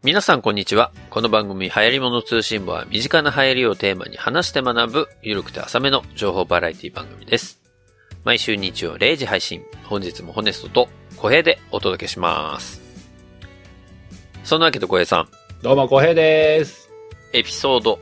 皆さんこんにちは。この番組流行り物通信簿は身近な流行りをテーマに話して学ぶゆるくて浅めの情報バラエティ番組です。毎週日曜0時配信。本日もホネストと小平でお届けします。そんなわけで小平さん。 どうも小平です。 エピソード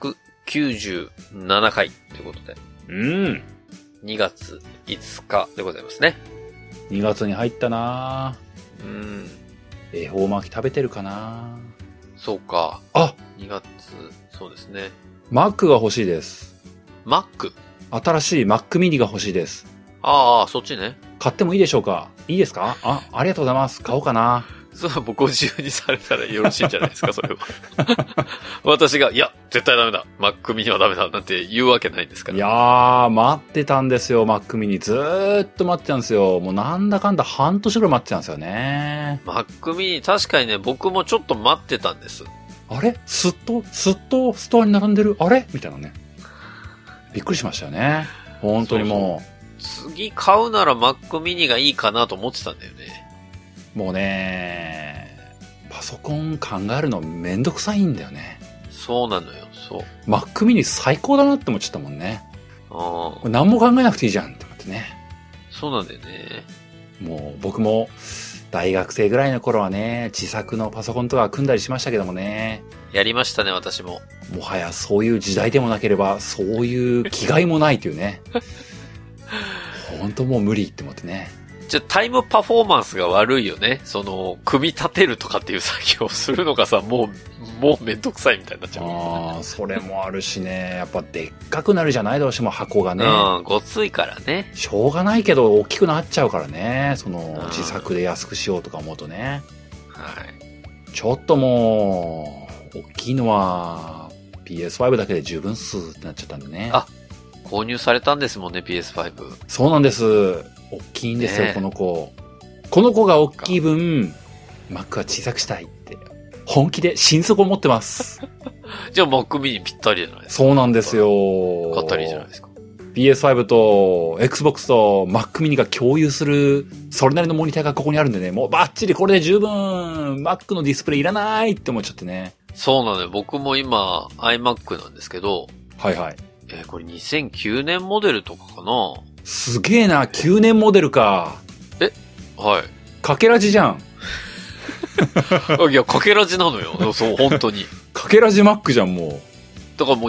197回ということで。2月5日でございますね。 2月に入ったなぁ。恵方巻き食べてるかな。 そうか。 あ、 2月、そうですね。 マックが欲しいです。 マック？ 新しいマックミニが欲しいです。 ああ、そっちね。 買ってもいいでしょうか？いいですか？ありがとうございます。買おうかな。 そう、もうご自由にされたらよろしいんじゃないですか、それは。私が、いや、絶対ダメだ。マックミニはダメだ。なんて言うわけないんですから。 いやー、待ってたんですよ、マックミニ。ずーっと待ってたんですよ。もうなんだかんだ半年ぐらい待ってたんですよね。 マックミニ、確かにね、僕もちょっと待ってたんです。 あれすっとストアに並んでるあれみたいなね。びっくりしましたよね。本当にもう。 そうそう、次買うならマックミニがいいかなと思ってたんだよね。 もうね、パソコン考えるのめんどくさいんだよね。 そうなのよ、そう。 マックミニ最高だなって思っちゃったもんね。 これ何も考えなくていいじゃんって思ってね。 そうなんだよね。 もう僕も大学生ぐらいの頃はね、自作のパソコンとか組んだりしましたけどもね。 やりましたね、私も。 もはやそういう時代でもなければ、そういう気概もないというね。本当もう無理って思ってね。 じゃあタイムパフォーマンスが悪いよね。その、組み立てるとかっていう作業をするのがさ、もうめんどくさいみたいになっちゃう。 ああ、それもあるしね。やっぱでっかくなるじゃないどうしても箱がね。 ごついからね。 しょうがないけど大きくなっちゃうからね。その、自作で安くしようとか思うとね。 はい。 ちょっともう、大きいのは PS5 だけで十分っすってなっちゃったんでね。 あ、購入されたんですもんね、PS5。 そうなんです。大きいんですよ、 ね、 この子。この子が大きい分、Mac は小さくしたいって。本気で心底思ってます。 じゃあ Mac mini ぴったりじゃないですか。 そうなんですよ。 買ったらいいじゃないですか。 PS5 と Xbox と Mac mini が共有する、それなりのモニターがここにあるんでね、もうバッチリこれで十分、Mac のディスプレイいらないって思っちゃってね。 そうなのよ。僕も今 iMac なんですけど。 はいはい。 これ2009年モデルとかかな。 すげえな、9年モデルか。 はい。 かけらじじゃん。 いや、かけらじなのよ。そう、本当に。 かけらじ Mac じゃん、もう。 だからもう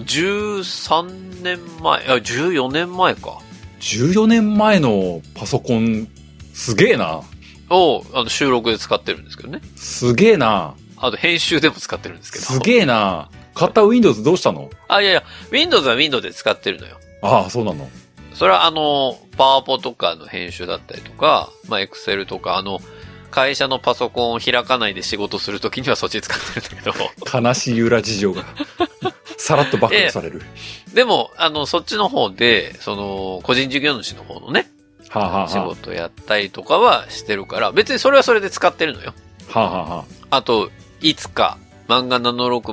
13年前、14年前か。 14年前のパソコン、すげえな。 を、収録で使ってるんですけどね。 すげえな。 あと編集でも使ってるんですけど。 すげえな。買った Windows どうしたの？ いや、Windows は Windows で使ってるのよ。 ああ、そうなの。 それはパワポとかの編集だったりとか、Excel とか、会社のパソコンを開かないで仕事するときにはそっち使ってるんだけど。 悲しい裏事情が。さらっと暴露される。 でも、そっちの方で、個人事業主の方のね、仕事やったりとかはしてるから、別にそれはそれで使ってるのよ。あと、いつか、漫画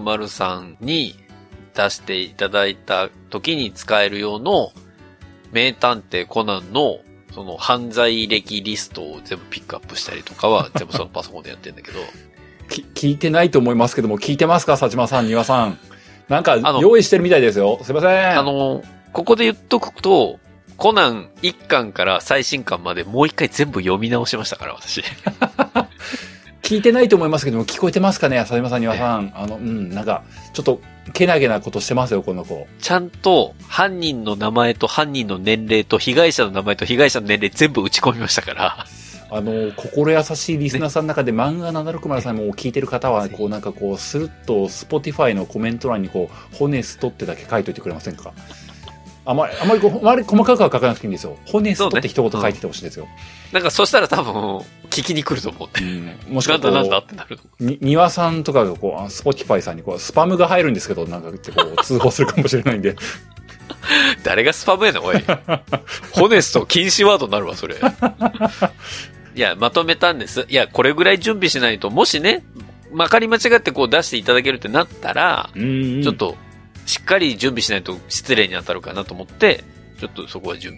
760に出していただいた時に使える用の、名探偵コナンの、その犯罪歴リストを全部ピックアップしたりとかは、全部そのパソコンでやってるんだけど。 聞いてないと思いますけども、聞いてますか佐島さん、庭さん。なんか、用意してるみたいですよ。すいません。 ここで言っとくと、コナン1巻から最新巻までもう一回全部読み直しましたから、私。 聞いてないと思いますけども、聞こえてますかね佐島さん、庭さん。なんか、ちょっと、けなげなことしてますよ、この子。 ちゃんと、犯人の名前と犯人の年齢と被害者の名前と被害者の年齢全部打ち込みましたから。 心優しいリスナーさんの中で、漫画760さんも聞いてる方は、こうなんかこう、スルッと、Spotify のコメント欄にこう、ホネストってだけ書いといてくれませんか？あまり細かくは書かなくていいんですよ。ホネストって一言書いててほしいですよ。 なんかそしたら多分、聞きに来ると思う。 もしくはなんだってなると思う。 庭さんとかがこう、Spotify さんにこう、スパムが入るんですけど、なんかってこう、通報するかもしれないんで。 誰がスパムやねん、おい。ホネスト禁止ワードになるわ、それ。いや、まとめたんです。いや、これぐらい準備しないと、もしね、まかり間違ってこう出していただけるってなったら、ちょっと、しっかり準備しないと失礼に当たるかなと思って、ちょっとそこは準備し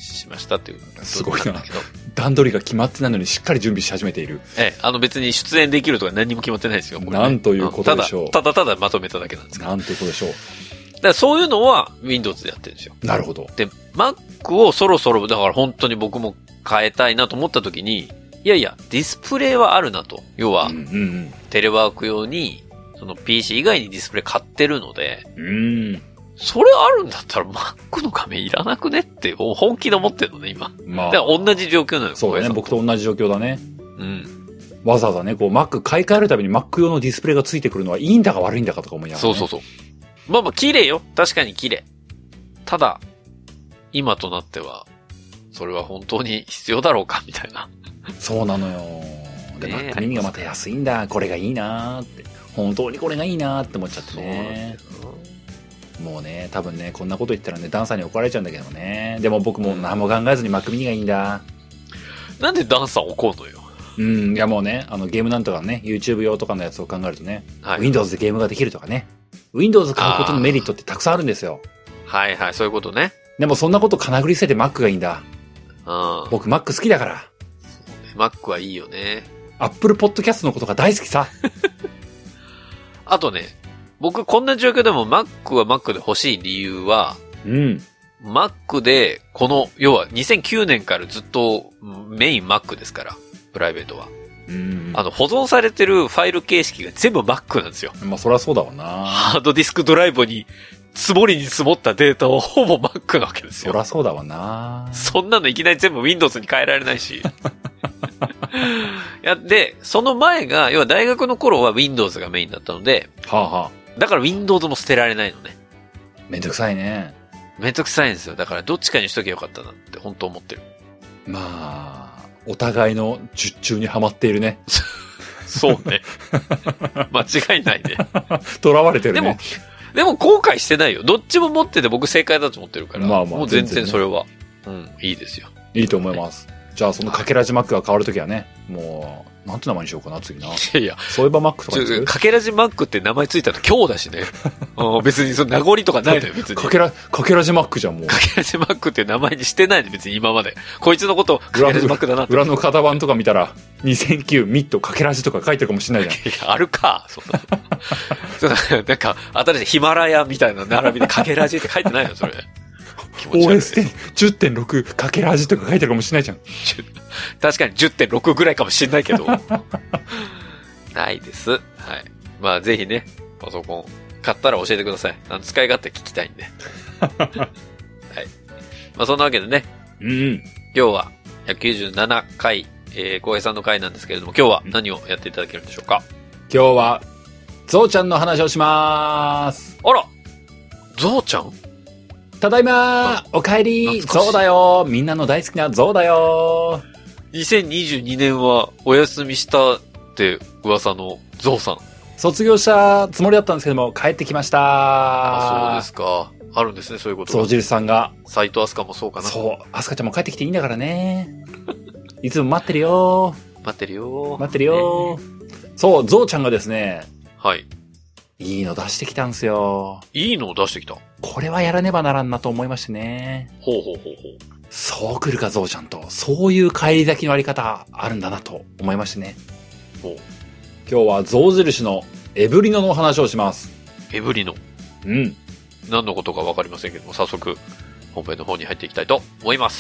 しましたっていう。 すごいな。段取りが決まってないのにしっかり準備し始めている。 別に出演できるとか何にも決まってないですよ。これね、 なんということでしょう。 ただまとめただけなんですけど。 なんということでしょう。 だからそういうのは Windows でやってるんですよ。 なるほど。 で、Mac をそろそろ、だから本当に僕も変えたいなと思った時に、いやいや、ディスプレイはあるなと。要は、テレワーク用に、その PC 以外にディスプレイ買ってるので、それあるんだったら Mac の画面いらなくねって本気で思ってるのね、今。まあ。だから同じ状況なのよ。 そうだね、僕と同じ状況だね。 うん。 わざわざね、こう Mac 買い替えるたびに Mac 用のディスプレイがついてくるのはいいんだか悪いんだかとか思いながら、ね。そう。 まあ綺麗よ。確かに綺麗。ただ、今となっては、それは本当に必要だろうかみたいな。 そうなのよ。で、Mac mini がまた安いんだ。これがいいなーって。本当にこれがいいなーって思っちゃってね。もうね、多分ね、こんなこと言ったらね、ダンサーに怒られちゃうんだけどね。でも僕も何も考えずに Mac mini がいいんだ。 なんでダンサー怒るのよ。 いやもうね、ゲームなんとかね、YouTube 用とかのやつを考えるとね、Windows でゲームができるとかね、Windows 買うことのメリットってたくさんあるんですよ。 はいはい、そういうことね。 でもそんなことかなぐり捨てて Mac がいいんだ。僕 Mac 好きだから。 Mac はいいよね。 Apple Podcast のことが大好きさ。 あとね、僕こんな状況でも Mac は Mac で欲しい理由は、Mac で、要は2009年からずっとメイン Mac ですから、プライベートは。保存されてるファイル形式が全部 Mac なんですよ。 まあそりゃそうだわな。 ハードディスクドライブに積もりに積もったデータをほぼ Mac なわけですよ。 そりゃそうだわな。 そんなのいきなり全部 Windows に変えられないし。で、その前が、要は大学の頃は Windows がメインだったので、だから Windows も捨てられないのね。 めんどくさいね。 めんどくさいんですよ。だからどっちかにしときゃよかったなって本当思ってる。 まあ、お互いの術中にはまっているね。 そうね。間違いないね。 囚われてるね。 でも後悔してないよ。どっちも持ってて僕正解だと思ってるから。もう全然それは。いいですよ。 いいと思います。じゃあそのかけらじ Mac が変わるときはね、もう、なんて名前にしようかな、次な。いや、そういえば Mac とかかけらじ Mac って名前ついたの今日だしね。別にその名残とかないのよ、別に。かけらじ Mac じゃん、もう。 かけらじ Mac って名前にしてないの、別に今まで。こいつのこと、かけらじ Mac だなって。 裏の型番とか見たら、2009ミッドかけらじとか書いてるかもしれないじゃん。 いや、あるか、そんな。なんか、新しいヒマラヤみたいな並びでかけらじって書いてないの、それ。 OS10.6 かけらじとか書いてるかもしれないじゃん。 確かに 10.6 ぐらいかもしれないけど。ないです。はい。まあぜひね、パソコン買ったら教えてください。使い勝手聞きたいんで。はい。まあそんなわけでね。今日は197回、浩平さんの回なんですけれども、今日は何をやっていただけるんでしょうか？ 今日は、ゾウちゃんの話をしまーす。 あら！ゾウちゃん？ ただいまお帰りゾウだよみんなの大好きなゾウだよ 2022年はお休みしたって噂のゾウさん。 卒業したつもりだったんですけども、帰ってきました。 そうですか。あるんですね、そういうことが。ゾウ印さんが。 斉藤飛鳥もそうかな。 そう。飛鳥ちゃんも帰ってきていいんだからね。いつも待ってるよ待ってるよそう、ゾウちゃんがですね。 はい。 いいの出してきたんですよ。 いいのを出してきた。 これはやらねばならんなと思いましてね。 ほう。 そう来るかゾウちゃんと、そういう帰り咲きのあり方あるんだなと思いましてね。今日はゾウ印のエブリノのお話をします。 エブリノ。何のことかわかりませんけども、早速本編の方に入っていきたいと思います。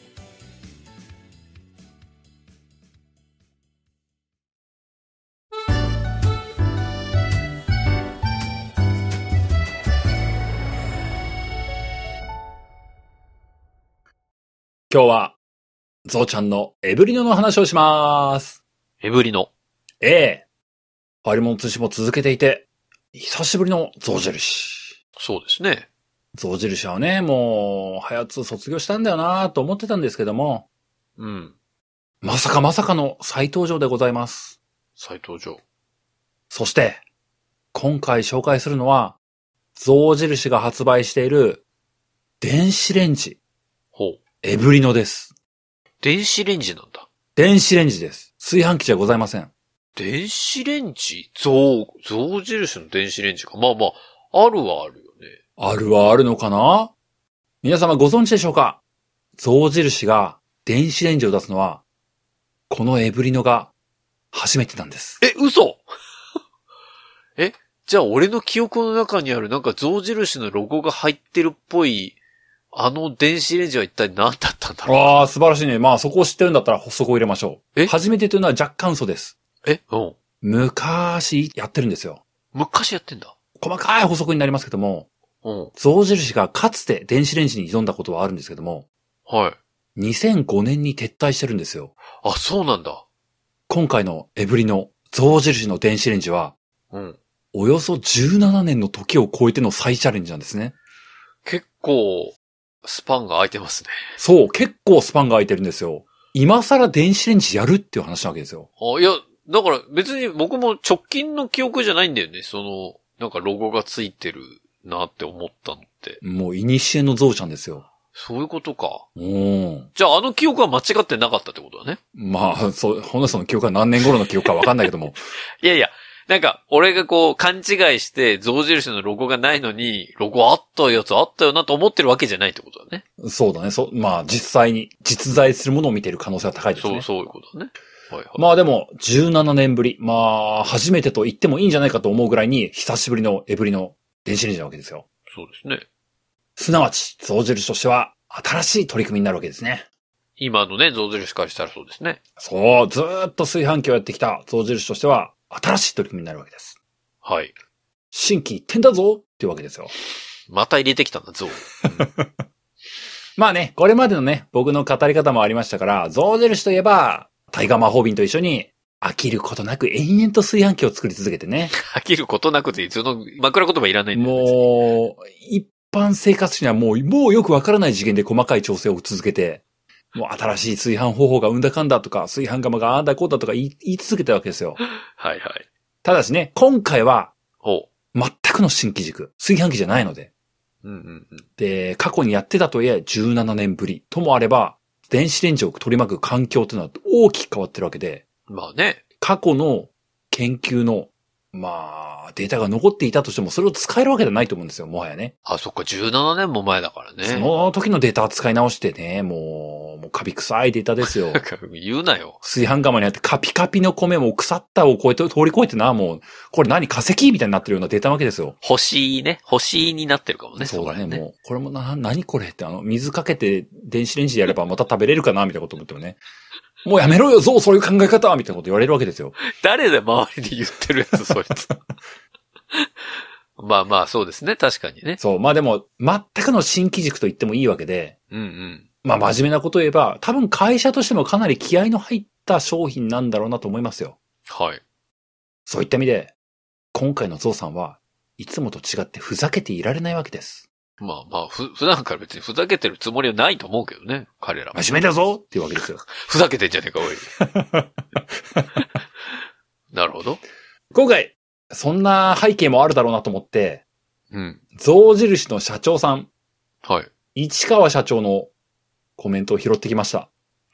今日は、ゾウちゃんのエブリノの話をします。 エブリノ。 ファイルも通しも続けていて、久しぶりのゾウ印。 そうですね。 ゾウ印はね、もう、早津卒業したんだよなと思ってたんですけども。まさかの再登場でございます。 再登場。 そして、今回紹介するのは、ゾウ印が発売している、電子レンジ。エブリノです。 電子レンジなんだ。 電子レンジです。炊飯器じゃございません。 電子レンジ？象印の電子レンジか。まあまあ、あるはあるよね。 あるはあるのかな？皆様ご存知でしょうか？ 象印が電子レンジを出すのは、このエブリノが初めてなんです。 嘘じゃあ俺の記憶の中にあるなんか象印のロゴが入ってるっぽい、電子レンジは一体何だったんだろう。 ああ、素晴らしいね。まあそこを知ってるんだったらそこを入れましょう。初めてというのは若干嘘です。昔やってるんですよ。 昔やってんだ。 細かい補足になりますけども、象印がかつて電子レンジに挑んだことはあるんですけども、 はい。 2005年に撤退してるんですよ。 あ、そうなんだ。 今回のエブリの象印の電子レンジは、およそ17年の時を超えての再チャレンジなんですね。 結構、スパンが空いてますね。 そう、結構スパンが空いてるんですよ。今更電子レンジやるっていう話なわけですよ。 いや、だから別に僕も直近の記憶じゃないんだよね。なんかロゴがついてるなって思ったのって。 もう、古の象ちゃんですよ。 そういうことか。じゃあ記憶は間違ってなかったってことだね。 まあ、ほんのその記憶は何年頃の記憶かわかんないけども。 いやいや、なんか、俺がこう、勘違いして、象印のロゴがないのに、ロゴあったやつあったよなと思ってるわけじゃないってことだね。 そうだね。まあ、実際に、実在するものを見ている可能性は高いですね。 そういうことだね。はいはい。 まあでも、17年ぶり。まあ、初めてと言ってもいいんじゃないかと思うぐらいに、久しぶりのエブリの電子レンジなわけですよ。 そうですね。 すなわち、象印としては、新しい取り組みになるわけですね。 今のね、象印からしたらそうですね。 そう、ずーっと炊飯器をやってきた象印としては、新しい取り組みになるわけです。 はい。 新規一点だぞっていうわけですよ。 また入れてきたんだ、象。 まあね、これまでのね、僕の語り方もありましたから、象印といえば、タイガー魔法瓶と一緒に、飽きることなく延々と炊飯器を作り続けてね。 飽きることなくて、その枕言葉いらないんだよ。 もう、一般生活者にはもうよくわからない次元で細かい調整を続けて、もう新しい炊飯方法がうんだかんだとか、炊飯釜があんだこうだとか言い続けたわけですよ。 はいはい。 ただしね、今回は、全くの新機軸。炊飯器じゃないので。で、過去にやってたとはいえ17年ぶりともあれば、電子レンジを取り巻く環境というのは大きく変わってるわけで。 まあね。 過去の研究の、データが残っていたとしても、それを使えるわけじゃないと思うんですよ、もはやね。 あ、そっか、17年も前だからね。 その時のデータを使い直してね、もうカビ臭いデータですよ。 言うなよ。 炊飯釜にあってカピカピの米も腐ったを通り越えてな、もう、これ何化石みたいになってるようなデータなわけですよ。 星になってるかもね。 そうだね、もう。これも何これって水かけて電子レンジでやればまた食べれるかなみたいなこと思ってもね。もうやめろよ、そういう考え方みたいなこと言われるわけですよ。 誰で周りで言ってるやつ、そいつ。まあ、そうですね、確かにね。 そう、でも、全くの新機軸と言ってもいいわけで。真面目なことを言えば、多分会社としてもかなり気合の入った商品なんだろうなと思いますよ。 はい。 そういった意味で、今回のゾウさんはいつもと違ってふざけていられないわけです。 普段から別にふざけてるつもりはないと思うけどね、彼らも。 真面目だぞっていうわけですよ。 ふざけてんじゃねえか、おい。なるほど。 今回、そんな背景もあるだろうなと思って、象印の社長さん。 はい。 市川社長のコメントを拾ってきました。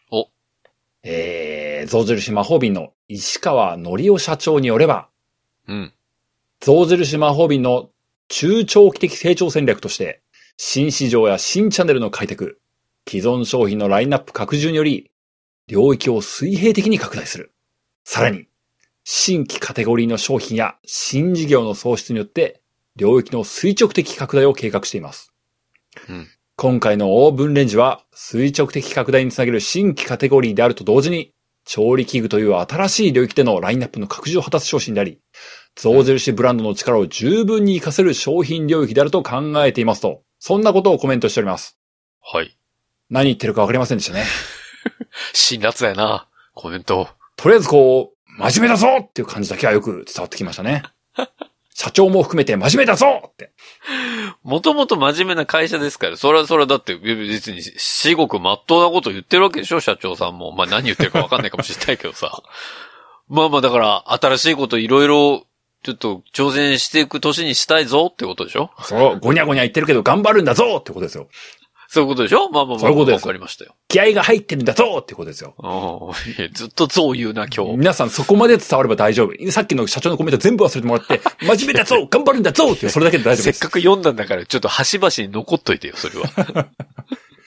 象印魔法瓶の石川則夫社長によれば、象印魔法瓶の中長期的成長戦略として、新市場や新チャンネルの開拓、既存商品のラインナップ拡充により、領域を水平的に拡大する。さらに、新規カテゴリーの商品や新事業の創出によって、領域の垂直的拡大を計画しています。今回のオーブンレンジは、垂直的拡大につなげる新規カテゴリーであると同時に、調理器具という新しい領域でのラインナップの拡充を果たす商品であり、象印ブランドの力を十分に活かせる商品領域であると考えていますと、そんなことをコメントしております。 はい。 何言ってるかわかりませんでしたね。 辛辣やな、コメント。 とりあえず真面目だぞっていう感じだけはよく伝わってきましたね。社長も含めて真面目だぞって。 もともと真面目な会社ですから、それはだって別に至極真っ当なこと言ってるわけでしょ、社長さんも。何言ってるかわかんないかもしれないけどさ。だから新しいこといろいろちょっと挑戦していく年にしたいぞってことでしょ。 そう、ごにゃごにゃ言ってるけど頑張るんだぞってことですよ。 そういうことでしょ。 そういうことです。 わかりましたよ。 気合が入ってるんだぞってことですよ。 ずっとゾウ言うな、今日。 皆さんそこまで伝われば大丈夫。さっきの社長のコメント全部忘れてもらって、真面目だぞ頑張るんだぞってそれだけで大丈夫です。 せっかく読んだんだから、ちょっと端々に残っといてよ、それは。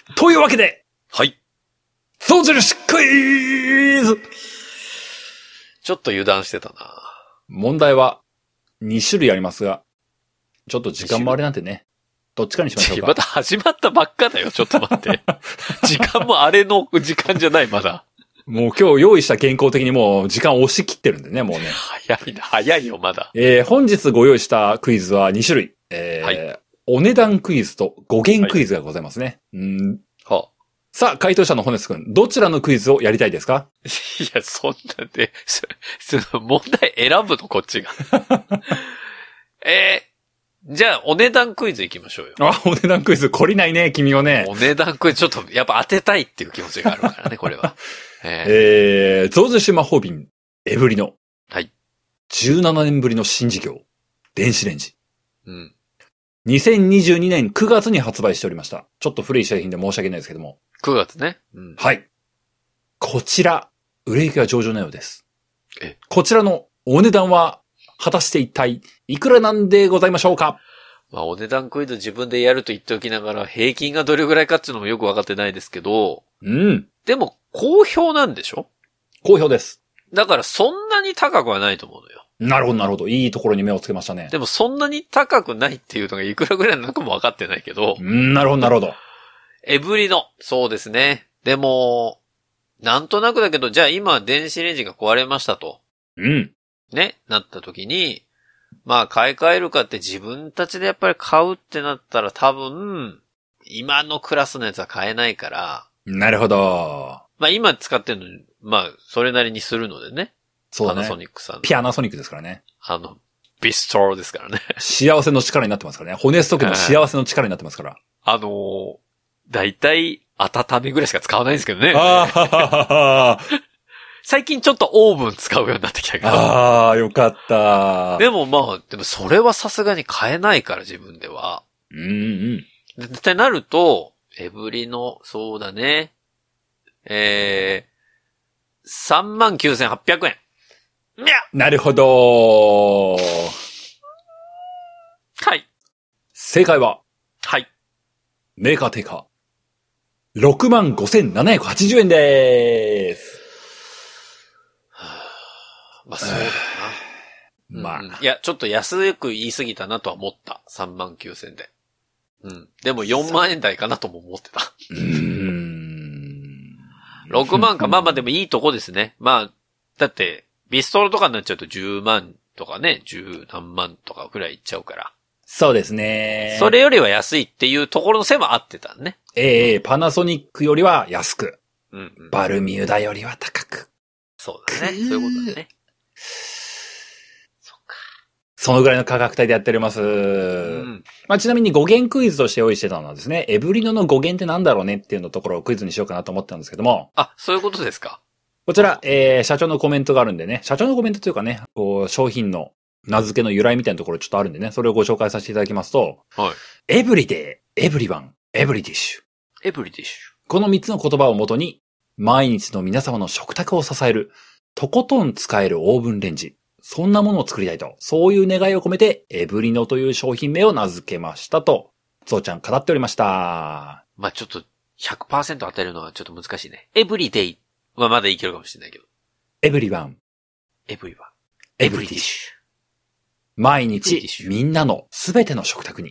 というわけで、 はい。 象印クイズちょっと油断してたな。 問題は2種類ありますが、ちょっと時間もあれなんてね。どっちかにしましょうか。 まだ始まったばっかだよ、ちょっと待って。時間もあれの時間じゃない、まだ。 もう今日用意した健康的にもう時間押し切ってるんでね、もうね。 早いよ、まだ。 本日ご用意したクイズは2種類。はい、お値段クイズと語源クイズがございますね。はあ、さあ、回答者のホネス君、どちらのクイズをやりたいですか？ いや、そんなで、その問題選ぶの、こっちが。じゃあ、お値段クイズ行きましょうよ。 あ、お値段クイズ、懲りないね、君をね。 お値段クイズ、ちょっと、やっぱ当てたいっていう気持ちがあるからね、これは。 象印魔法瓶、エブリノ。 はい。 17年ぶりの新事業、電子レンジ。 うん。 2022年9月に発売しておりました。ちょっと古い製品で申し訳ないですけども。 9月ね。 うん、はい。こちら、売れ行きは上々のようです。こちらのお値段は、果たして一体、いくらなんでございましょうか？ まあ、お値段クイズ自分でやると言っておきながら、平均がどれぐらいかっていうのもよくわかってないですけど。 うん。 でも、好評なんでしょ？ 好評です。 だから、そんなに高くはないと思うのよ。 なるほど、なるほど。いいところに目をつけましたね。 でも、そんなに高くないっていうのがいくらぐらいなのかもわかってないけど。 なるほど、なるほど。 エブリノ。そうですね。でも、なんとなくだけど、じゃあ今、電子レンジが壊れましたと。 うん。 ね、なった時に、まあ買い替えるかって自分たちでやっぱり買うってなったら多分、今のクラスのやつは買えないから。 なるほど。 まあ今使ってるのに、まあそれなりにするのでね。 そうだね。 パナソニックさん。 ピアナソニックですからね。 ビストロですからね。 幸せの力になってますからね。骨ストックの幸せの力になってますから。 だいたい温めぐらいしか使わないんですけどね。最近ちょっとオーブン使うようになってきたから。 ああ、よかった。 でもそれはさすがに買えないから自分では。ってなると、エブリの、そうだね。39,800円。にゃ！ なるほど。 はい。 正解は？ はい。 メーカー定価。65,780円でーす。 まあそうだな。 まあ。 いや、ちょっと安く言い過ぎたなとは思った。39,000で。うん。でも4万円台かなとも思ってた。6万か。まあでもいいとこですね。まあ、だって、ビストロとかになっちゃうと10万とかね、10何万とかくらいいっちゃうから。 そうですね。 それよりは安いっていうところの線は合ってたね。 パナソニックよりは安く。 うん、 バルミューダよりは高く。 そうだね。そういうことだね。そうか。 そのぐらいの価格帯でやっております。まあ、ちなみに語源クイズとして用意してたのはですね、エブリノの語源ってなんだろうねっていうのところをクイズにしようかなと思ってたんですけども。 あ、そういうことですか。 こちら、社長のコメントがあるんでね、社長のコメントというかね、こう商品の名付けの由来みたいなところちょっとあるんでね、それをご紹介させていただきますと、 はい。 エブリデイ、エブリワン、エブリディッシュ。 エブリディッシュ。 この3つの言葉をもとに、毎日の皆様の食卓を支える、とことん使えるオーブンレンジ。そんなものを作りたいと、そういう願いを込めて、エブリノという商品名を名付けましたと、ゾウちゃん語っておりました。 まあ、ちょっと 100% 当てるのはちょっと難しいね。エブリデイはまだいけるかもしれないけど。 エブリワン。 エブリワン。 エブリディッシュ。毎日、みんなのすべての食卓に。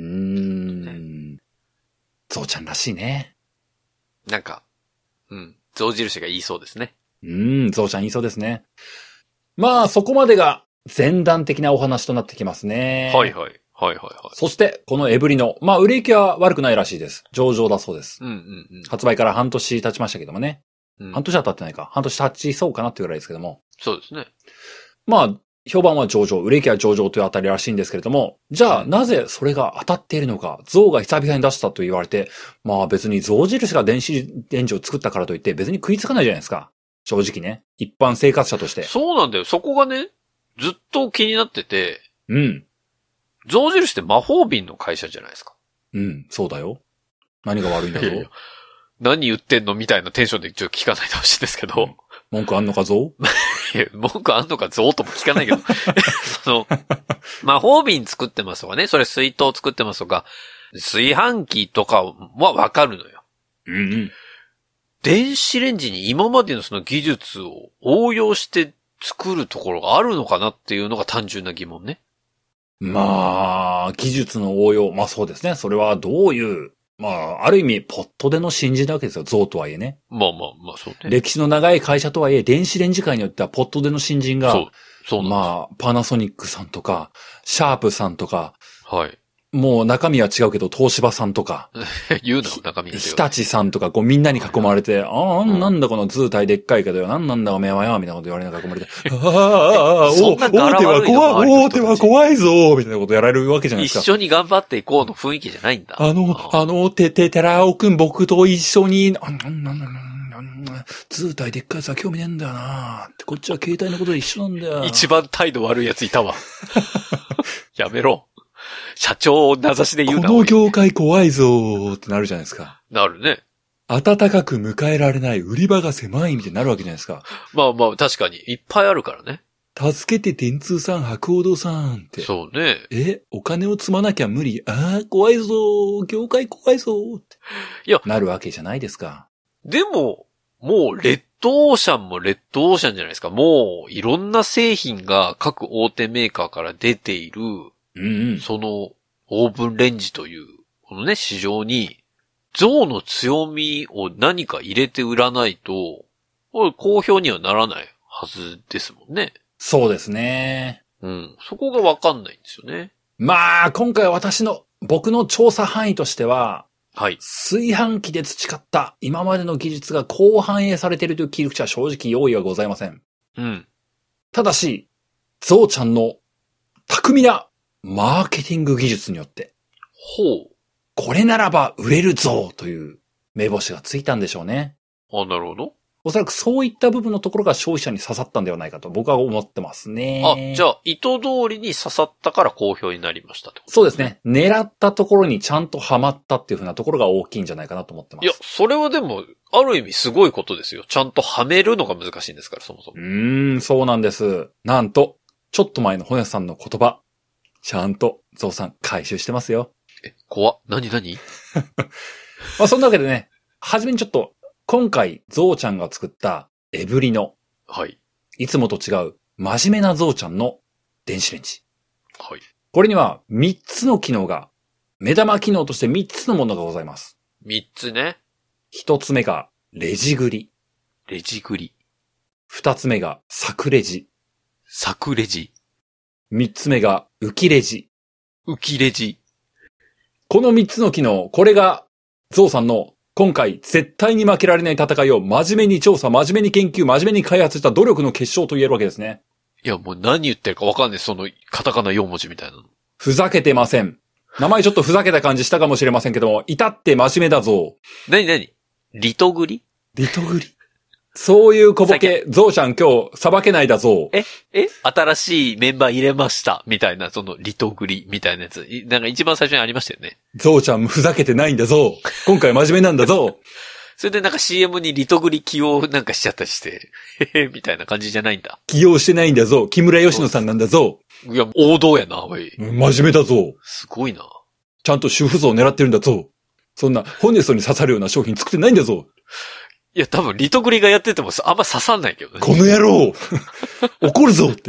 ゾウちゃんらしいね。 なんか、象印が言いそうですね。 ゾウちゃん言いそうですね。まあ、そこまでが前段的なお話となってきますね。 はいはい。はいはいはい。 そして、このエブリノ。まあ、売れ行きは悪くないらしいです。上々だそうです。発売から半年経ちましたけどもね。半年は経ってないか。半年経ちそうかなっていうぐらいですけども。 そうですね。 まあ、評判は上々、売れ行きは上々というあたりらしいんですけれども、じゃあ、なぜそれが当たっているのか、象が久々に出したと言われて、まあ別に象印が電子レンジを作ったからといって別に食いつかないじゃないですか。正直ね。一般生活者として。 そうなんだよ。そこがね、ずっと気になってて。象印って魔法瓶の会社じゃないですか。 そうだよ。何が悪いんだぞ。 何言ってんのみたいなテンションでちょっと聞かないでほしいんですけど。 文句あんのかぞいや、文句あんのかぞとも聞かないけど。魔法瓶作ってますとかね、それ水筒作ってますとか、炊飯器とかはわかるのよ。 うんうん。 電子レンジに今までのその技術を応用して作るところがあるのかなっていうのが単純な疑問ね。 まあ、技術の応用。まあそうですね。それはどういう、まあ、ある意味、ポットでの新人なわけですよ。象とはいえね。 まあまあまあ、そうね。 歴史の長い会社とはいえ、電子レンジ界によっては、ポットでの新人が、 そうまあ、パナソニックさんとか、シャープさんとか、 はい。 もう中身は違うけど、東芝さんとか、 言うな、中身は違う。 日立さんとか、こうみんなに囲まれて、なんだこの図体でっかいけどよ、なんだおめえはよ、みたいなこと言われながら囲まれて、大手は怖いぞ、みたいなことやられるわけじゃないですか。 一緒に頑張っていこうの雰囲気じゃないんだ。 寺尾くん僕と一緒に、図体でっかいやつは興味ねえんだよなって、こっちは携帯のことで一緒なんだよ。 一番態度悪いやついたわ。やめろ。社長を名指しで言うな。 この業界怖いぞーってなるじゃないですか。 なるね。 暖かく迎えられない、売り場が狭いみたいになるわけじゃないですか。 まあまあ、確かに。いっぱいあるからね。 助けて電通さん、博報堂さんって。 そうね。 お金を積まなきゃ無理。怖いぞー。業界怖いぞーって。 いや。 なるわけじゃないですか。 でも、もう、レッドオーシャンもレッドオーシャンじゃないですか。もう、いろんな製品が各大手メーカーから出ている、その、オーブンレンジという、このね、市場に、象の強みを何か入れて売らないと、これ好評にはならないはずですもんね。 そうですね。 そこがわかんないんですよね。 まあ、今回僕の調査範囲としては、 はい。 炊飯器で培った今までの技術がこう反映されているという切り口は正直用意はございません。ただし、ゾウちゃんの巧みなマーケティング技術によって、これならば売れるぞという目星がついたんでしょうね。 なるほど。 おそらくそういった部分のところが消費者に刺さったんではないかと僕は思ってますね。 じゃあ意図通りに刺さったから好評になりましたってこと、ね、 そうですね。狙ったところにちゃんとハマったっていう風なところが大きいんじゃないかなと思ってます。 いや、それはでも、ある意味すごいことですよ。ちゃんとはめるのが難しいんですから、そもそも。 そうなんです。なんと、ちょっと前のホネさんの言葉、ちゃんとゾウさん回収してますよ。 怖っ。何まあそんなわけでね、はじめにちょっと、今回ゾウちゃんが作ったエブリノ。 はい。 いつもと違う真面目なゾウちゃんの電子レンジ。 はい。 これには3つの機能が、目玉機能として3つのものがございます。 3つね。 1つ目がレジグリ。 レジグリ。 2つ目がサクレジ。 サクレジ。 3つ目が浮きレジ。 浮きレジ。 この3つの機能、これがゾウさんの今回絶対に負けられない戦いを真面目に調査、真面目に研究、真面目に開発した努力の結晶と言えるわけですね。 いや、もう何言ってるかわかんない。そのカタカナ4文字みたいなの。 ふざけてません。名前ちょっとふざけた感じしたかもしれませんけども、至って真面目だぞ。 何リトグリ。 そういう小ボケ、ゾウちゃん今日さばけないだぞ。 新しいメンバー入れました。みたいな、そのリトグリみたいなやつ。なんか一番最初にありましたよね。 ゾウちゃんふざけてないんだぞ。今回真面目なんだぞ。 それでなんか CM にリトグリ起用なんかしちゃったりして、みたいな感じじゃないんだ。 起用してないんだぞ。木村佳乃さんなんだぞ。 いや、王道やな、おい。 真面目だぞ。 すごいな。 ちゃんと主婦像を狙ってるんだぞ。そんな、ホネストに刺さるような商品作ってないんだぞ。 いや、多分、リトグリがやっててもあんま刺さんないけどね。 この野郎怒るぞって。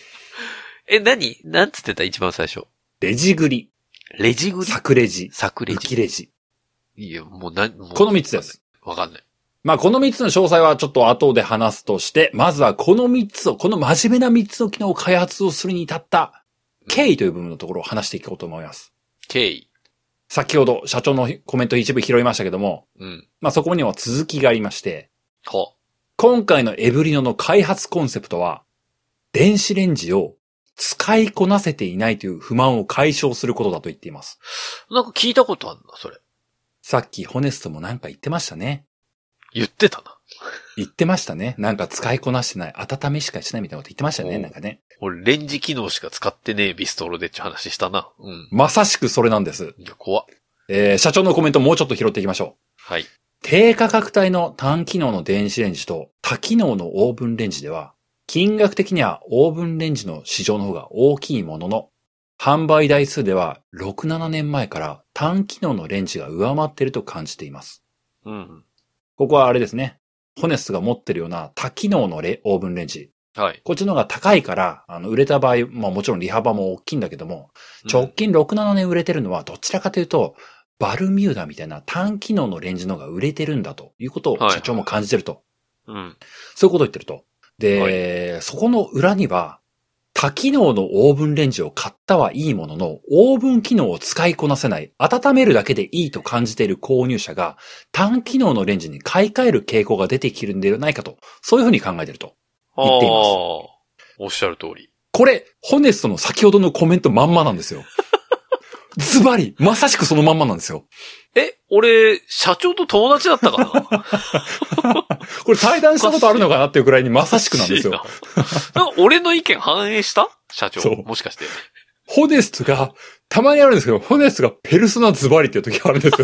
なんつってた一番最初。 レジグリ。 レジグリサクレジ。 浮きレジ。 いや、もうこの3つです。 わかんない。 まあ、この3つの詳細はちょっと後で話すとして、まずはこの3つを、この真面目な3つの機能を開発をするに至った経緯という部分のところを話していこうと思います。 経緯。 先ほど社長のコメント一部拾いましたけども、まあそこには続きがありまして、今回のエブリノの開発コンセプトは、電子レンジを使いこなせていないという不満を解消することだと言っています。 なんか聞いたことあるな、それ。 さっきホネストもなんか言ってましたね。 言ってたな。 言ってましたね。なんか使いこなしてない、温めしかしないみたいなこと言ってましたね、なんかね。 俺、レンジ機能しか使ってねえビストロでって話したな。 まさしくそれなんです。 いや、怖っ。 社長のコメントもうちょっと拾っていきましょう。 はい。 低価格帯の単機能の電子レンジと多機能のオーブンレンジでは、金額的にはオーブンレンジの市場の方が大きいものの、販売台数では6、7年前から単機能のレンジが上回っていると感じています。 うん。 ここはあれですね。ホネストが持ってるような多機能のオーブンレンジ。 はい。 こっちの方が高いから、売れた場合、まあもちろん利幅も大きいんだけども、直近6、7年売れてるのはどちらかというと、バルミューダみたいな単機能のレンジの方が売れてるんだということを社長も感じてると。 うん。 そういうことを言ってると。で、そこの裏には、多機能のオーブンレンジを買ったはいいものの、オーブン機能を使いこなせない、温めるだけでいいと感じている購入者が、単機能のレンジに買い替える傾向が出てきてるんではないかと、そういうふうに考えていると言っています。 おっしゃる通り。 これ、ホネストの先ほどのコメントまんまなんですよ。ズバリ、まさしくそのまんまなんですよ。 俺、社長と友達だったかなこれ対談したことあるのかなっていうくらいにまさしくなんですよ。 俺の意見反映した社長。もしかして。 ホネストが、たまにあるんですけど、ホネストがペルソナズバリっていう時があるんですよ。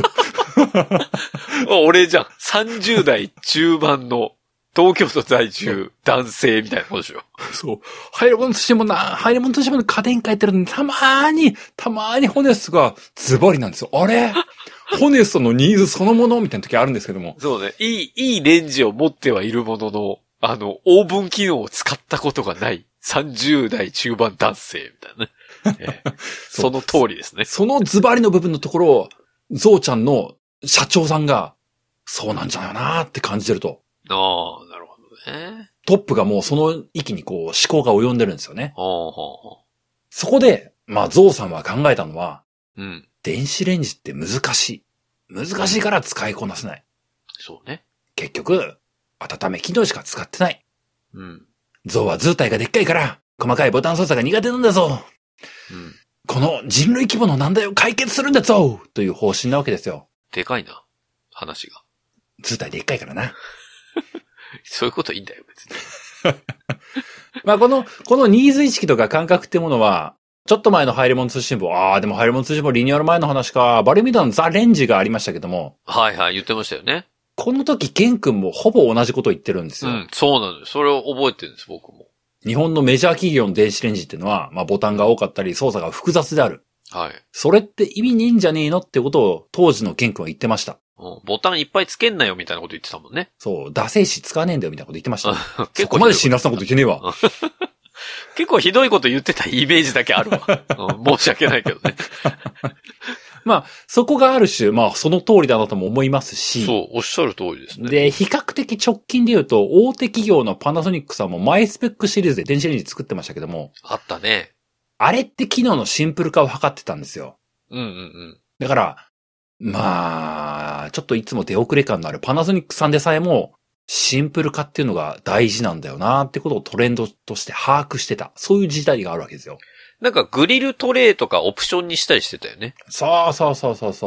俺じゃん。30代中盤の東京都在住男性みたいなことでしょ。 そう。ハイレモンとしてもの家電買ってるのに、たまーにホネストがズバリなんですよ。あれホネストのニーズそのものみたいな時あるんですけども。 そうね。いいレンジを持ってはいるものの、オーブン機能を使ったことがない30代中盤男性みたいなね。その通りですね。 そのズバリの部分のところを、ゾウちゃんの社長さんが、そうなんじゃないかなって感じてると。 ああ、なるほどね。 トップがもうその域にこう思考が及んでるんですよね。そこで、まあゾウさんは考えたのは、電子レンジって難しい。難しいから使いこなせない。 そうね。 結局、温め機能しか使ってない。ゾウは図体がでっかいから、細かいボタン操作が苦手なんだぞ。この人類規模の難題を解決するんだぞという方針なわけですよ。 でかいな。話が。 図体でっかいからな。 そういうこといいんだよ、別に。 まあこのニーズ意識とか感覚ってものは、ちょっと前のハイレモン通信簿、でもハイレモン通信簿リニューアル前の話か、バルミューダのザ・レンジがありましたけども。 はいはい、言ってましたよね。 この時、ケン君もほぼ同じこと言ってるんですよ。 そうなんです。それを覚えてるんです、僕も。 日本のメジャー企業の電子レンジっていうのは、まあボタンが多かったり操作が複雑である。 はい。 それって意味ねえんじゃねえのってことを当時のケン君は言ってました。 ボタンいっぱいつけんなよみたいなこと言ってたもんね。 そう、ダセえし使わねえんだよみたいなこと言ってました。結構そこまで辛辣なこと言ってねえわ。 結構ひどいこと言ってたイメージだけあるわ。申し訳ないけどね。 まあ、そこがある種、まあ、その通りだなとも思いますし。 そう、おっしゃる通りですね。 で、比較的直近で言うと、大手企業のパナソニックさんもマイスペックシリーズで電子レンジ作ってましたけども。 あったね。 あれって機能のシンプル化を図ってたんですよ。だから、まあ、ちょっといつも出遅れ感のあるパナソニックさんでさえも、シンプル化っていうのが大事なんだよなってことをトレンドとして把握してた。そういう時代があるわけですよ。 なんかグリルトレイとかオプションにしたりしてたよね。 そう。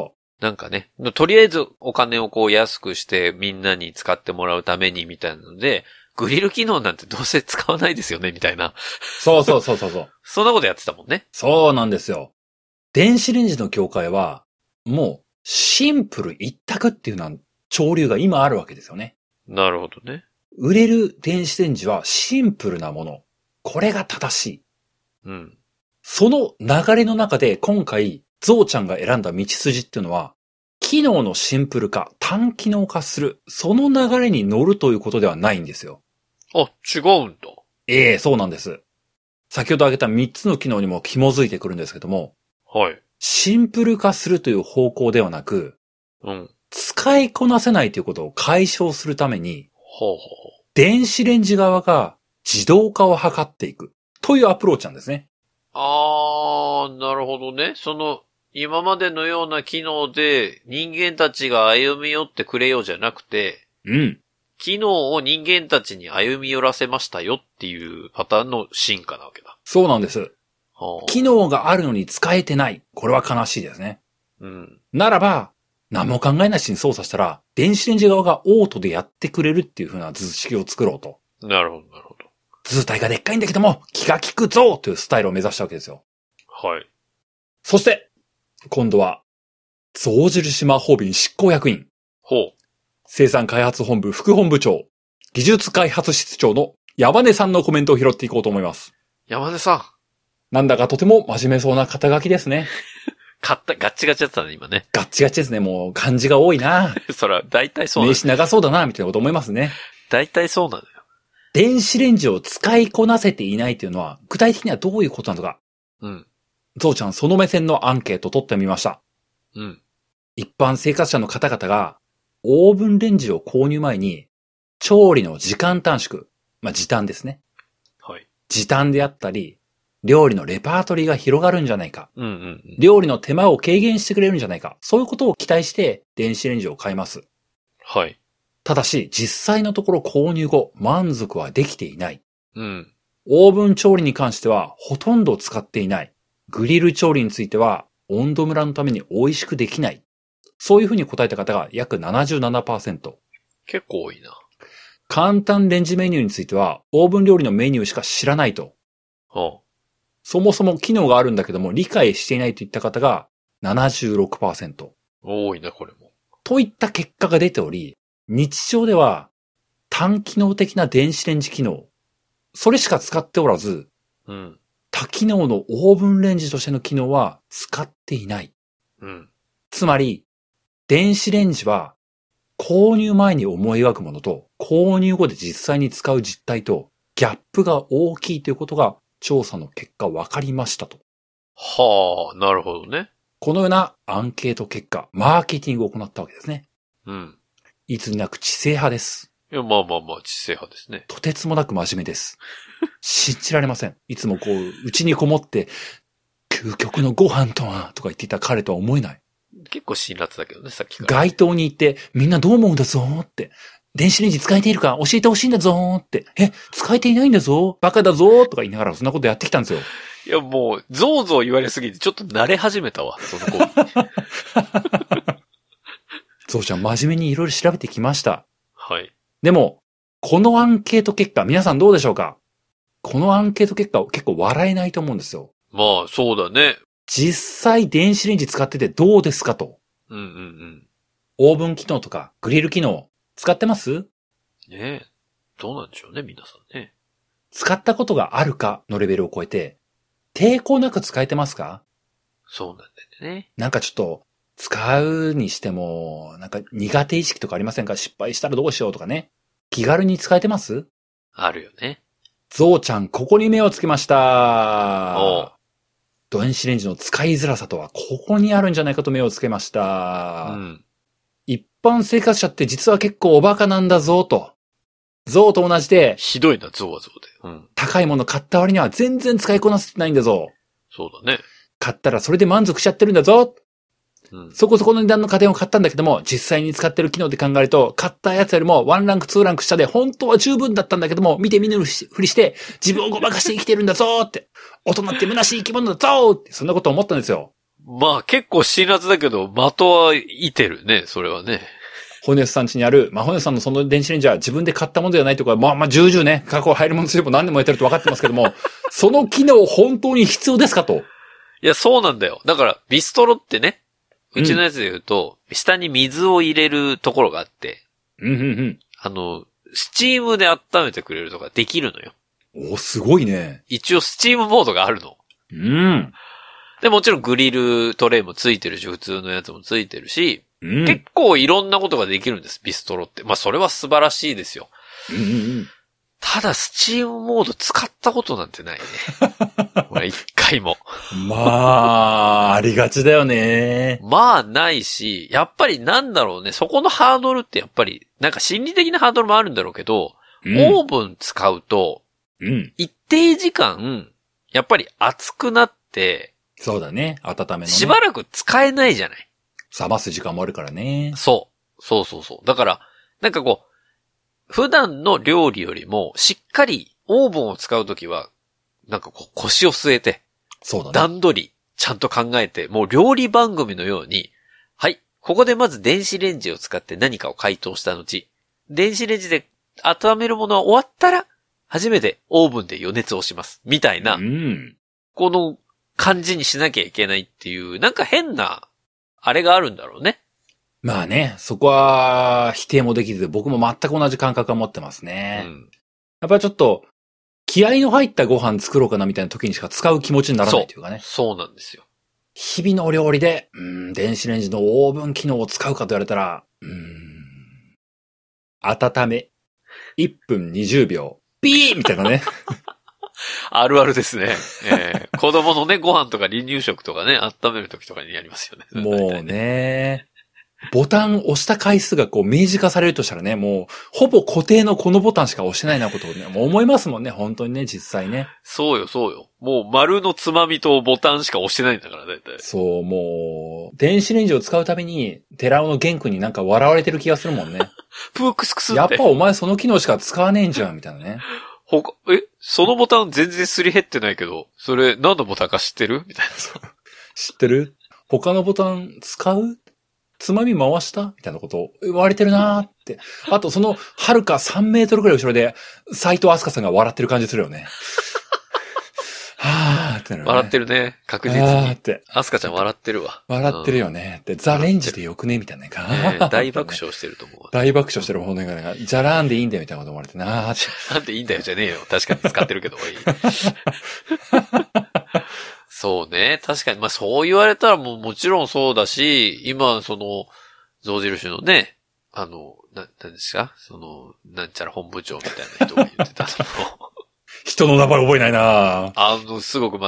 なんかね、とりあえずお金をこう安くしてみんなに使ってもらうためにみたいなので、グリル機能なんてどうせ使わないですよねみたいな。 そう。そんなことやってたもんね。 そうなんですよ。電子レンジの業界は、もうシンプル一択っていうのは潮流が今あるわけですよね。 なるほどね。 売れる電子レンジはシンプルなもの。これが正しい。その流れの中で今回、ゾウちゃんが選んだ道筋っていうのは、機能のシンプル化、単機能化する、その流れに乗るということではないんですよ。 あ、違うんだ。 そうなんです。先ほど挙げた3つの機能にも紐づいてくるんですけども、 はい。 シンプル化するという方向ではなく、使いこなせないということを解消するために、電子レンジ側が自動化を図っていくというアプローチなんですね。 なるほどね。今までのような機能で人間たちが歩み寄ってくれようじゃなくて、機能を人間たちに歩み寄らせましたよっていうパターンの進化なわけだ。 そうなんです。機能があるのに使えてない。これは悲しいですね。ならば、何も考えなしに操作したら、電子レンジ側がオートでやってくれるっていう風な図式を作ろうと。 なるほど。 図体がでっかいんだけども、気が利くぞというスタイルを目指したわけですよ。 はい。 そして、今度は、象印魔法瓶執行役員。生産開発本部副本部長、技術開発室長の山根さんのコメントを拾っていこうと思います。 山根さん。 なんだかとても真面目そうな肩書きですね。 ガッチガチだったね、今ね。 ガッチガチですね。もう漢字が多いな。 そら、大体そうなの。 名詞長そうだな、みたいなこと思いますね。 大体そうなのよ。 電子レンジを使いこなせていないというのは、具体的にはどういうことなのか。 うん。 ゾウちゃん、その目線のアンケート取ってみました。 うん。 一般生活者の方々が、オーブンレンジを購入前に、調理の時間短縮。時短ですね。 はい。 時短であったり、料理のレパートリーが広がるんじゃないか。 うんうんうん。 料理の手間を軽減してくれるんじゃないか。そういうことを期待して、電子レンジを買います。 はい。 ただし、実際のところ購入後、満足はできていない。 うん。 オーブン調理に関しては、ほとんど使っていない。グリル調理については、温度ムラのために美味しくできない。そういうふうに答えた方が約 77%。 結構多いな。 簡単レンジメニューについては、オーブン料理のメニューしか知らないと。そもそも機能があるんだけども、理解していないといった方が 76%。 多いな、これも。 といった結果が出ており、日常では単機能的な電子レンジ機能、それしか使っておらず、 うん。 多機能のオーブンレンジとしての機能は使っていない。 うん。 つまり、電子レンジは購入前に思い描くものと購入後で実際に使う実態とギャップが大きいということが調査の結果分かりましたと。 はあ、なるほどね。 このようなアンケート結果、マーケティングを行ったわけですね。 うん。 いつになく知性派です。 いや、まあ、知性派ですね。 とてつもなく真面目です。信じられません。いつもうちにこもって、究極のご飯とは、とか言っていた彼とは思えない。 結構辛辣だけどね、さっきから。 街頭に行って、みんなどう思うんだぞって。電子レンジ使えているか教えてほしいんだぞって。使えていないんだぞバカだぞとか言いながらそんなことやってきたんですよ。 いや、もう、ゾウゾウ言われすぎて、ちょっと慣れ始めたわ、その子。 ゾウちゃん、真面目にいろいろ調べてきました。 はい。 でも、このアンケート結果、皆さんどうでしょうか？このアンケート結果結構笑えないと思うんですよ。 まあ、そうだね。 実際電子レンジ使っててどうですかと。 うんうんうん。 オーブン機能とかグリル機能使ってます？ ねえ。どうなんでしょうね、皆さんね。 使ったことがあるかのレベルを超えて、抵抗なく使えてますか？ そうなんだよね。 なんかちょっと、使うにしても、なんか苦手意識とかありませんか？失敗したらどうしようとかね。気軽に使えてます？ あるよね。 ゾウちゃん、ここに目をつけました。 おう。 電子レンジの使いづらさとはここにあるんじゃないかと目をつけました。 うん。 一般生活者って実は結構おバカなんだぞと。ゾウと同じで、 ひどいな、ゾウはゾウで。うん。 高いもの買った割には全然使いこなせてないんだぞ。 そうだね。 買ったらそれで満足しちゃってるんだぞ。 うん。 そこそこの値段の家電を買ったんだけども、実際に使ってる機能で考えると、買ったやつよりも1ランク2ランク下で本当は十分だったんだけども、見て見ぬふりして自分をごまかして生きてるんだぞって。大人って虚しい生き物だぞって、そんなこと思ったんですよ。 まあ結構辛辣だけど、的はいてるね、それはね。 ホネスさん家にある、ホネスさんのその電子レンジは自分で買ったものではないとか、重々ね、過去入るものすれば何でもやってると分かってますけども、その機能本当に必要ですかと。 いや、そうなんだよ。だから、ビストロってね、うちのやつで言うと、下に水を入れるところがあって、スチームで温めてくれるとかできるのよ。 お、すごいね。 一応スチームモードがあるの。 うん。 で、もちろんグリルトレイもついてるし、普通のやつもついてるし、結構いろんなことができるんです、ビストロって。まあ、それは素晴らしいですよ。ただ、スチームモード使ったことなんてないね。一回も。 ありがちだよね。 ないし、やっぱりなんだろうね、そこのハードルってやっぱり、なんか心理的なハードルもあるんだろうけど、オーブン使うと、一定時間、やっぱり熱くなって、 そうだね、温めのね。 しばらく使えないじゃない。 冷ます時間もあるからね。 そう。だから、なんか普段の料理よりも、しっかりオーブンを使うときは、なんか腰を据えて、 そうだね。 段取り、ちゃんと考えて、もう料理番組のように、はい、ここでまず電子レンジを使って何かを解凍した後、電子レンジで温めるものは終わったら、初めてオーブンで予熱をします。みたいな、この感じにしなきゃいけないっていう、なんか変な、あれがあるんだろうね。 まあね、そこは否定もできず、僕も全く同じ感覚を持ってますね。やっぱりちょっと、気合の入ったご飯作ろうかなみたいな時にしか使う気持ちにならないというかね。 そうなんですよ。 日々のお料理で、電子レンジのオーブン機能を使うかと言われたら、温め、1分20秒、ピーみたいなね。 あるあるですね。子供のね、ご飯とか離乳食とかね、温めるときとかにやりますよね。 もうね。ボタン押した回数がこう明示化されるとしたらね、もうほぼ固定のこのボタンしか押してないなことをね、もう思いますもんね、本当にね、実際ね。 そうよ。もう丸のつまみとボタンしか押してないんだから、だいたい。 そう、もう、電子レンジを使うたびに、寺尾の玄君になんか笑われてる気がするもんね。 プークスクスって。 やっぱお前その機能しか使わねえんじゃん、みたいなね。 そのボタン全然すり減ってないけど、それ何のボタンか知ってるみたいな。 知ってる？他のボタン使う？つまみ回したみたいなことを言われてるなーって。あとその、遥か3メートルくらい後ろで、斉藤飛鳥さんが笑ってる感じするよね。はーってなる、ね。 笑ってるね。確実に。 あーって。 飛鳥ちゃん笑ってるわ。 笑ってるよね。で、ザ・レンジでよくねみたいな。 大爆笑してると思う。 大爆笑してる骨が、じゃらんでいいんだよみたいなこと思われてなーって。 じゃらんでいいんだよじゃねえよ。確かに使ってるけど。そうね。確かに。まあそう言われたらもちろんそうだし、今象印のね、何ですかなんちゃら本部長みたいな人が言ってたの。 人の名前覚えないなすごく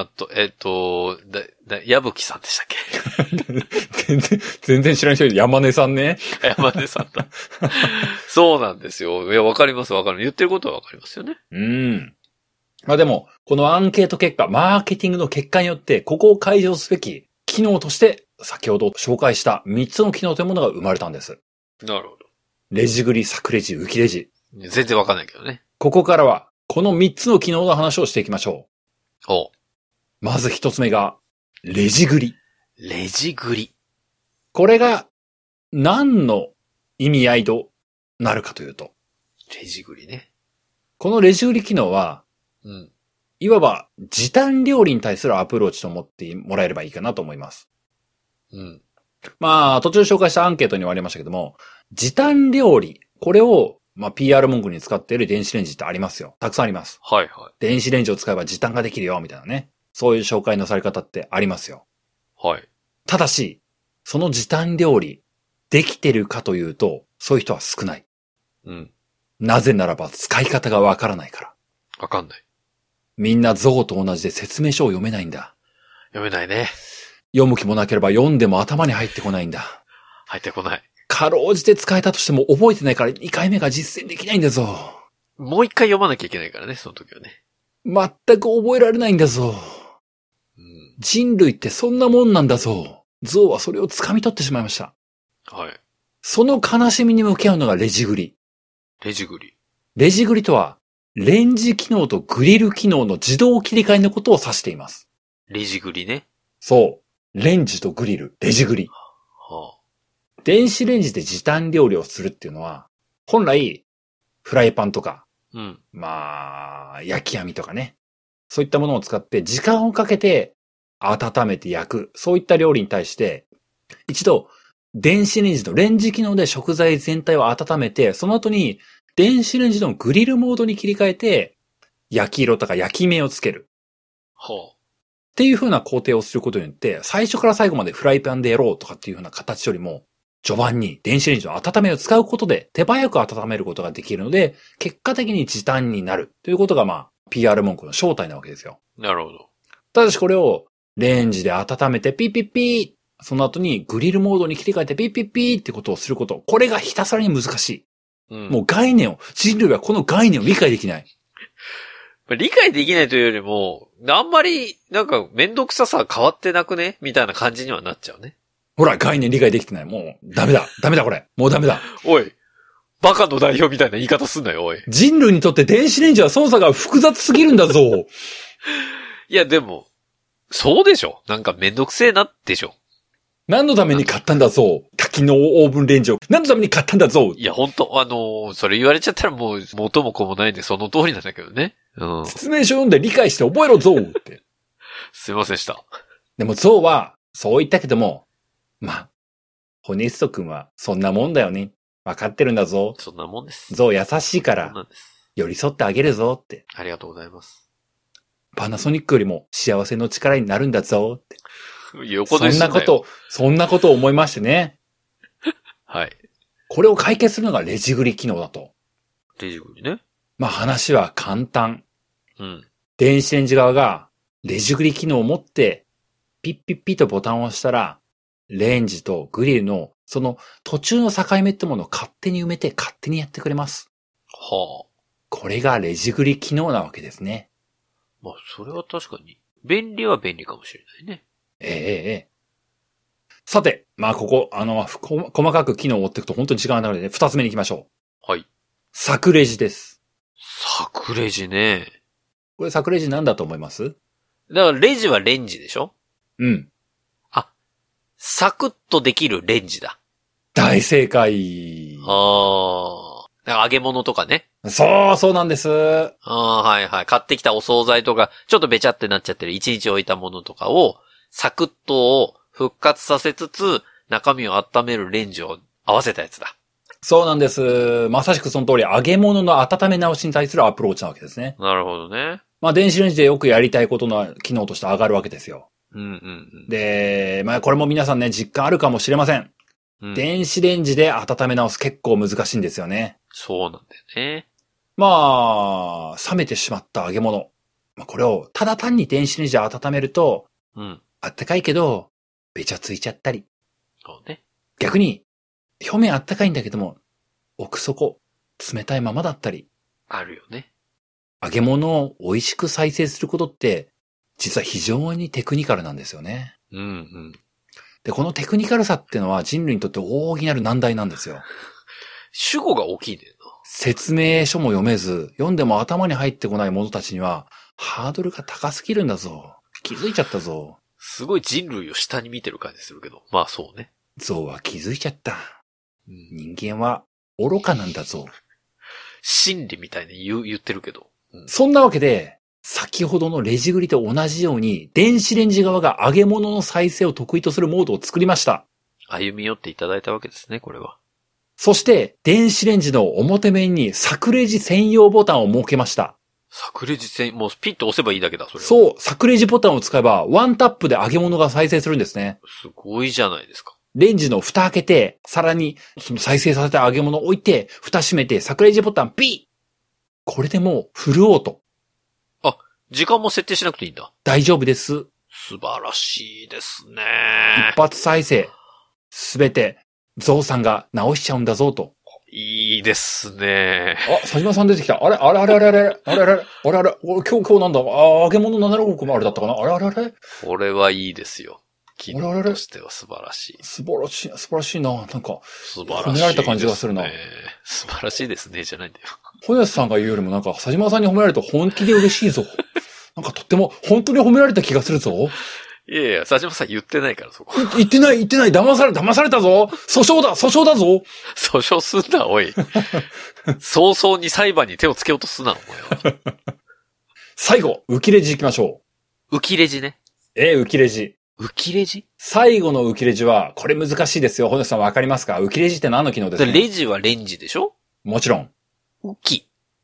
矢吹さんでしたっけ全然知らない人で山根さんね。 山根さんだ。そうなんですよ。いや、わかります。言ってることはわかりますよね。 まあでも、このアンケート結果、マーケティングの結果によって、ここを解除すべき機能として、先ほど紹介した3つの機能というものが生まれたんです。 なるほど。 レジ繰り、作レジ、浮きレジ。 全然わかんないけどね。 ここからは、この3つの機能の話をしていきましょう。まず1つ目が、レジ繰り。 レジ繰り。 これが、何の意味合いとなるかというと。 レジ繰りね。 このレジ繰り機能は、いわば時短料理に対するアプローチと思ってもらえればいいかなと思います。まあ、途中紹介したアンケートにもありましたけども、時短料理、これを、PR 文句に使っている電子レンジってありますよ。たくさんあります。 はいはい。 電子レンジを使えば時短ができるよ、みたいなね。そういう紹介のされ方ってありますよ。 はい。 ただし、その時短料理、できてるかというと、そういう人は少ない。なぜならば使い方がわからないから。 わかんない。 みんな象と同じで説明書を読めないんだ。 読めないね。 読む気もなければ読んでも頭に入ってこないんだ。 入ってこない。 かろうじて使えたとしても覚えてないから2回目が実践できないんだぞ。 もう1回読まなきゃいけないからね、その時はね。 全く覚えられないんだぞ。人類ってそんなもんなんだぞ。象はそれを掴み取ってしまいました。 はい。 その悲しみに向き合うのがレジ繰り。 レジ繰り。 レジ繰りとは、レンジ機能とグリル機能の自動切り替えのことを指しています。 レジ繰りね。 そう。レンジとグリル、レジ繰り。電子レンジで時短料理をするっていうのは、本来、フライパンとか、焼き網とかね。そういったものを使って時間をかけて温めて焼く。そういった料理に対して、一度、電子レンジのレンジ機能で食材全体を温めて、その後に電子レンジのグリルモードに切り替えて、焼き色とか焼き目をつける。っていう風な工程をすることによって、最初から最後までフライパンでやろうとかっていう風な形よりも、序盤に電子レンジの温めを使うことで手早く温めることができるので、結果的に時短になるということがPR 文句の正体なわけですよ。 なるほど。 ただしこれをレンジで温めてピッピッピー、その後にグリルモードに切り替えてピッピッピーってことをすること。これがひたすらに難しい。もう人類はこの概念を理解できない。 理解できないというよりも、あんまりめんどくささ変わってなくねみたいな感じにはなっちゃうね。 ほら、概念理解できてない。もう、ダメだこれ。もうダメだ。 おい。バカの代表みたいな言い方すんなよ、おい。 人類にとって電子レンジは操作が複雑すぎるんだぞ。 いや、でも、そうでしょ。めんどくせえなでしょ。 何のために買ったんだぞ。多機能オーブンレンジを。何のために買ったんだぞ。 いや、ほんと、それ言われちゃったらもう、元も子もないんで、その通りなんだけどね。 説明書読んで理解して覚えろぞって。 すいませんでした。 でもゾウは、そう言ったけども、ホネスト君はそんなもんだよね。わかってるんだぞ。 そんなもんです。 ゾウ優しいから、寄り添ってあげるぞって。 ありがとうございます。 パナソニックよりも幸せの力になるんだぞって。 横でそんなことを思いましてね。 はい。 これを解決するのがレジ繰り機能だと。 レジ繰りね。 まあ話は簡単。 うん。 電子レンジ側がレジ繰り機能を持って、ピッピッピッとボタンを押したら、レンジとグリルのその途中の境目ってものを勝手に埋めて勝手にやってくれます。 はあ。 これがレジ繰り機能なわけですね。 まあ、それは確かに。便利は便利かもしれないね。 ええ。さて、まあここ、細かく機能を追っていくと本当に時間がなるので、二つ目に行きましょう。 はい。 サクレジです。 サクレジね。 これサクレジなんだと思います？ だからレジはレンジでしょ？ うん。 あ、サクッとできるレンジだ。 大正解。 ああ。だから揚げ物とかね。 そうなんです。 ああ、はいはい。買ってきたお惣菜とか、ちょっとべちゃってなっちゃってる1日置いたものとかを、サクッとを復活させつつ、中身を温めるレンジを合わせたやつだ。 そうなんです。まさしくその通り、揚げ物の温め直しに対するアプローチなわけですね。 なるほどね。 まあ電子レンジでよくやりたいことの機能として上がるわけですよ。 うんうんうん。 で、まあこれも皆さんね、実感あるかもしれません。うん、電子レンジで温め直す結構難しいんですよね。 そうなんだよね。 まあ、冷めてしまった揚げ物。まあ、これをただ単に電子レンジで温めると、 うん。 あったかいけど、べちゃついちゃったり。 そうね。 逆に、表面あったかいんだけども、奥底、冷たいままだったり。 あるよね。 揚げ物を美味しく再生することって、実は非常にテクニカルなんですよね。 うんうん。 で、このテクニカルさっていうのは人類にとって大いなる難題なんですよ。 主語が大きいんだよな。 説明書も読めず、読んでも頭に入ってこない者たちには、ハードルが高すぎるんだぞ。気づいちゃったぞ。 すごい人類を下に見てる感じするけど。まあそうね。 ゾウは気づいちゃった。人間は愚かなんだぞ。 真理みたいに言ってるけど。 そんなわけで、先ほどのレジ繰りと同じように、電子レンジ側が揚げ物の再生を得意とするモードを作りました。 歩み寄っていただいたわけですね、これは。 そして、電子レンジの表面にサクレジ専用ボタンを設けました。 サクレジもうピッと押せばいいだけだ、それは。 そう、サクレジボタンを使えば、ワンタップで揚げ物が再生するんですね。 すごいじゃないですか。 レンジの蓋開けて、さらに、その再生させた揚げ物を置いて、蓋閉めて、サクレジボタンピッ！これでもう、フルオート。 あ、時間も設定しなくていいんだ。 大丈夫です。 素晴らしいですね。 一発再生。すべて、ゾウさんが直しちゃうんだぞと。 いいですね。 あ、佐島さん出てきた。あれ今日なんだ揚げ物765もあれだったかなあれこれはいいですよ。機能としては素晴らしい。 素晴らしいな。なんか、 素晴らしい、ね。 褒められた感じがするな。 素晴らしいですね、じゃないんだよ。 本安さんが言うよりもなんか、佐島さんに褒められると本気で嬉しいぞ。なんかとっても、本当に褒められた気がするぞ。 いやいや、佐島さん言ってないから、そこ。 言ってない。騙されたぞ。訴訟だぞ。 訴訟すんな、おい。早々に裁判に手をつけようとすな、お前は。 最後、浮きレジ行きましょう。浮きレジね。 浮きレジ。 浮きレジ？ 最後の浮きレジは、これ難しいですよ。本さんわかりますか？浮きレジって何の機能ですか？ レジはレンジでしょ？ もちろん。 浮き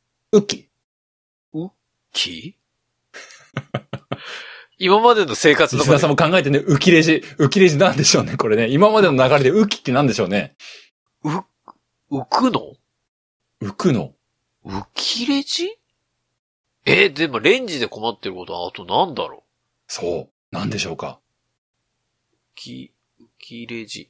今までの生活のリスナーさんも考えてね、浮きレジなんでしょうね、これね。今までの流れで浮きって何でしょうね。 浮くの浮きレジ？でもレンジで困ってることはあとなんだろう？ そう。何でしょうか？ 浮きレジ。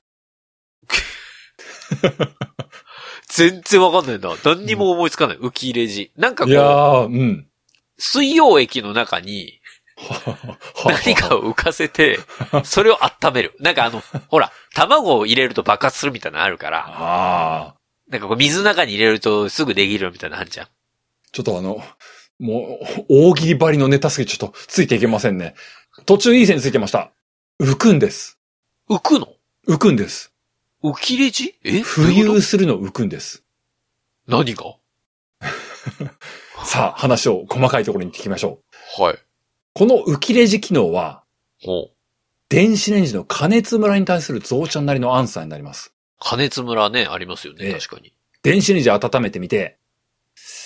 全然わかんないな。何にも思いつかない。浮きレジ。なんかこう。 いやー、 水溶液の中に、何かを浮かせて、それを温める。なんかほら、卵を入れると爆発するみたいなのあるから。なんかこう水の中に入れるとすぐできるみたいなのあるじゃん。 ちょっともう、大喜利張りのネタすぎちょっとついていけませんね。途中いい線ついてました。浮くんです。 浮くの？ 浮くんです。 浮きレジ？ 浮遊するの浮くんです。 何が？ さあ、話を細かいところに聞きましょう。はい。 この浮きレジ機能は、電子レンジの加熱ムラに対するゾウちゃんなりのアンサーになります。 加熱ムラね、ありますよね、確かに。 電子レンジ温めてみて、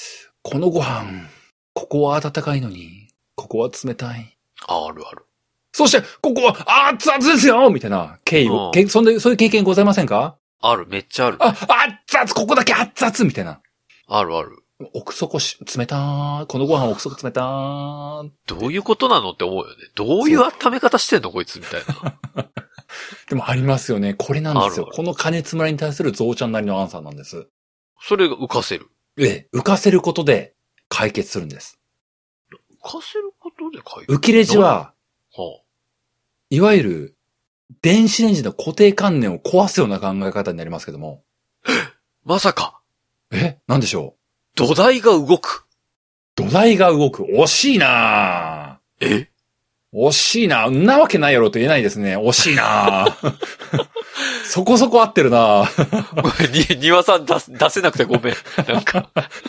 このご飯、ここは温かいのに、ここは冷たい。 あるある。 そして、ここは熱々ですよみたいな経緯を、そういう経験ございませんか？ ある、めっちゃある。 熱々、ここだけ熱々みたいな。 あるある。 奥底冷たー。このご飯奥底冷たー。 どういうことなのって思うよね。どういう温め方してんのこいつみたいな。 でもありますよね。これなんですよ。この加熱ムラに対するゾウちゃんなりのアンサーなんです。 それが浮かせる。 浮かせることで解決するんです。 浮かせることで解決？ 浮きレジは、いわゆる電子レンジの固定観念を壊すような考え方になりますけども。 まさか。 なんでしょう？ 土台が動く。 土台が動く。惜しいなぁ。惜しいなぁ。んなわけないやろと言えないですね。惜しいなぁ。そこそこ合ってるなぁ。 庭さん出せなくてごめん。なんか。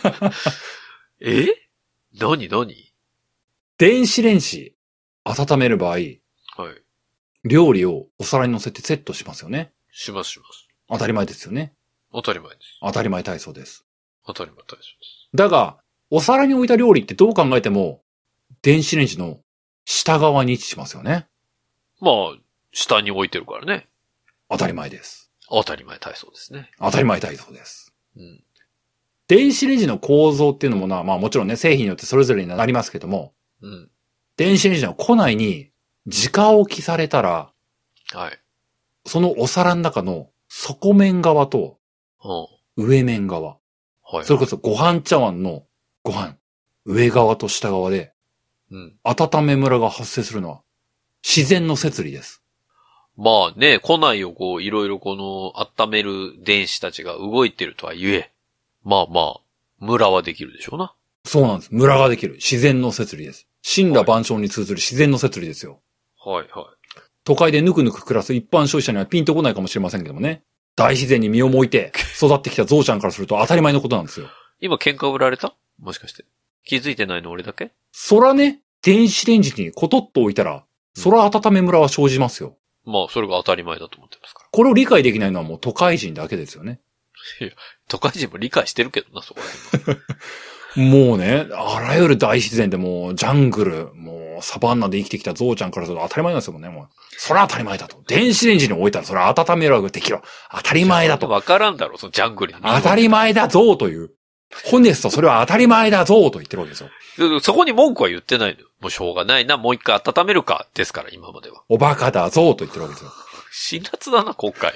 何電子レンジ、温める場合。はい。料理をお皿に乗せてセットしますよね。 します。 当たり前ですよね。 当たり前です。 当たり前体操です。 当たり前体操です。 だが、お皿に置いた料理ってどう考えても、電子レンジの下側に位置しますよね。 まあ、下に置いてるからね。 当たり前です。 当たり前体操ですね。 当たり前体操です。電子レンジの構造っていうのもまあもちろんね、製品によってそれぞれになりますけども、電子レンジの庫内に直置きされたら、そのお皿の中の底面側と、上面側、それこそご飯茶碗のご飯、上側と下側で、温めムラが発生するのは自然の摂理です。 まあね、庫内をいろいろ温める電子たちが動いてるとはいえ、まあ、ムラはできるでしょうな。 そうなんです。ムラができる。自然の摂理です。神羅万象に通ずる自然の摂理ですよ。都会でぬくぬく暮らす一般消費者にはピンとこないかもしれませんけどもね。大自然に身を置いて育ってきたゾウちゃんからすると当たり前のことなんですよ。 今喧嘩売られた？もしかして。気づいてないの俺だけ？ そらね、電子レンジにコトッと置いたら、そら温めムラは生じますよ。 まあ、それが当たり前だと思ってますから。 これを理解できないのはもう都会人だけですよね。 いや、都会人も理解してるけどな、そこらもうね、あらゆる大自然でもうジャングル、もうサバンナで生きてきたゾウちゃんからすると当たり前なんですよね、もう。それは当たり前だと。電子レンジに置いたらそれは温めるができる。当たり前だと。 わからんだろ、そのジャングルに。 当たり前だぞという。ホネストそれは当たり前だぞと言ってるわけですよ。 そこに文句は言ってないのよ。もうしょうがないな、もう一回温めるか、ですから、今までは。 おバカだぞと言ってるわけですよ。 辛辣だな、今回。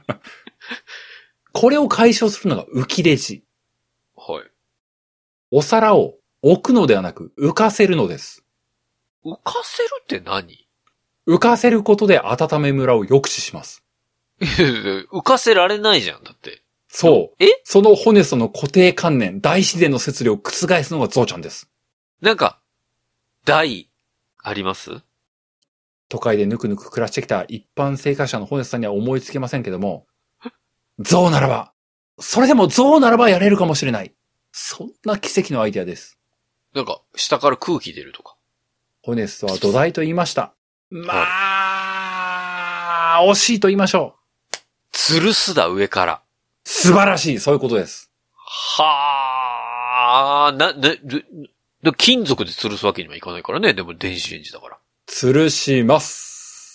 これを解消するのが浮きレジ。 はい。 お皿を置くのではなく浮かせるのです。 浮かせるって何？ 浮かせることで温めムラを抑止します。 浮かせられないじゃん、だって。 そう。そのホネストの固定観念、大自然の摂理を覆すのがゾウちゃんです。 なんか、台、あります？ 都会でぬくぬく暮らしてきた一般生活者のホネストさんには思いつけませんけども、ゾウならば、それでもゾウならばやれるかもしれない。そんな奇跡のアイデアです。 なんか、下から空気出るとか。 ホネストは土台と言いました。まあ、惜しいと言いましょう。 吊るすだ、上から。 素晴らしい、そういうことです。 はあ、金属で吊るすわけにはいかないからね。でも電子レンジだから。 吊るします。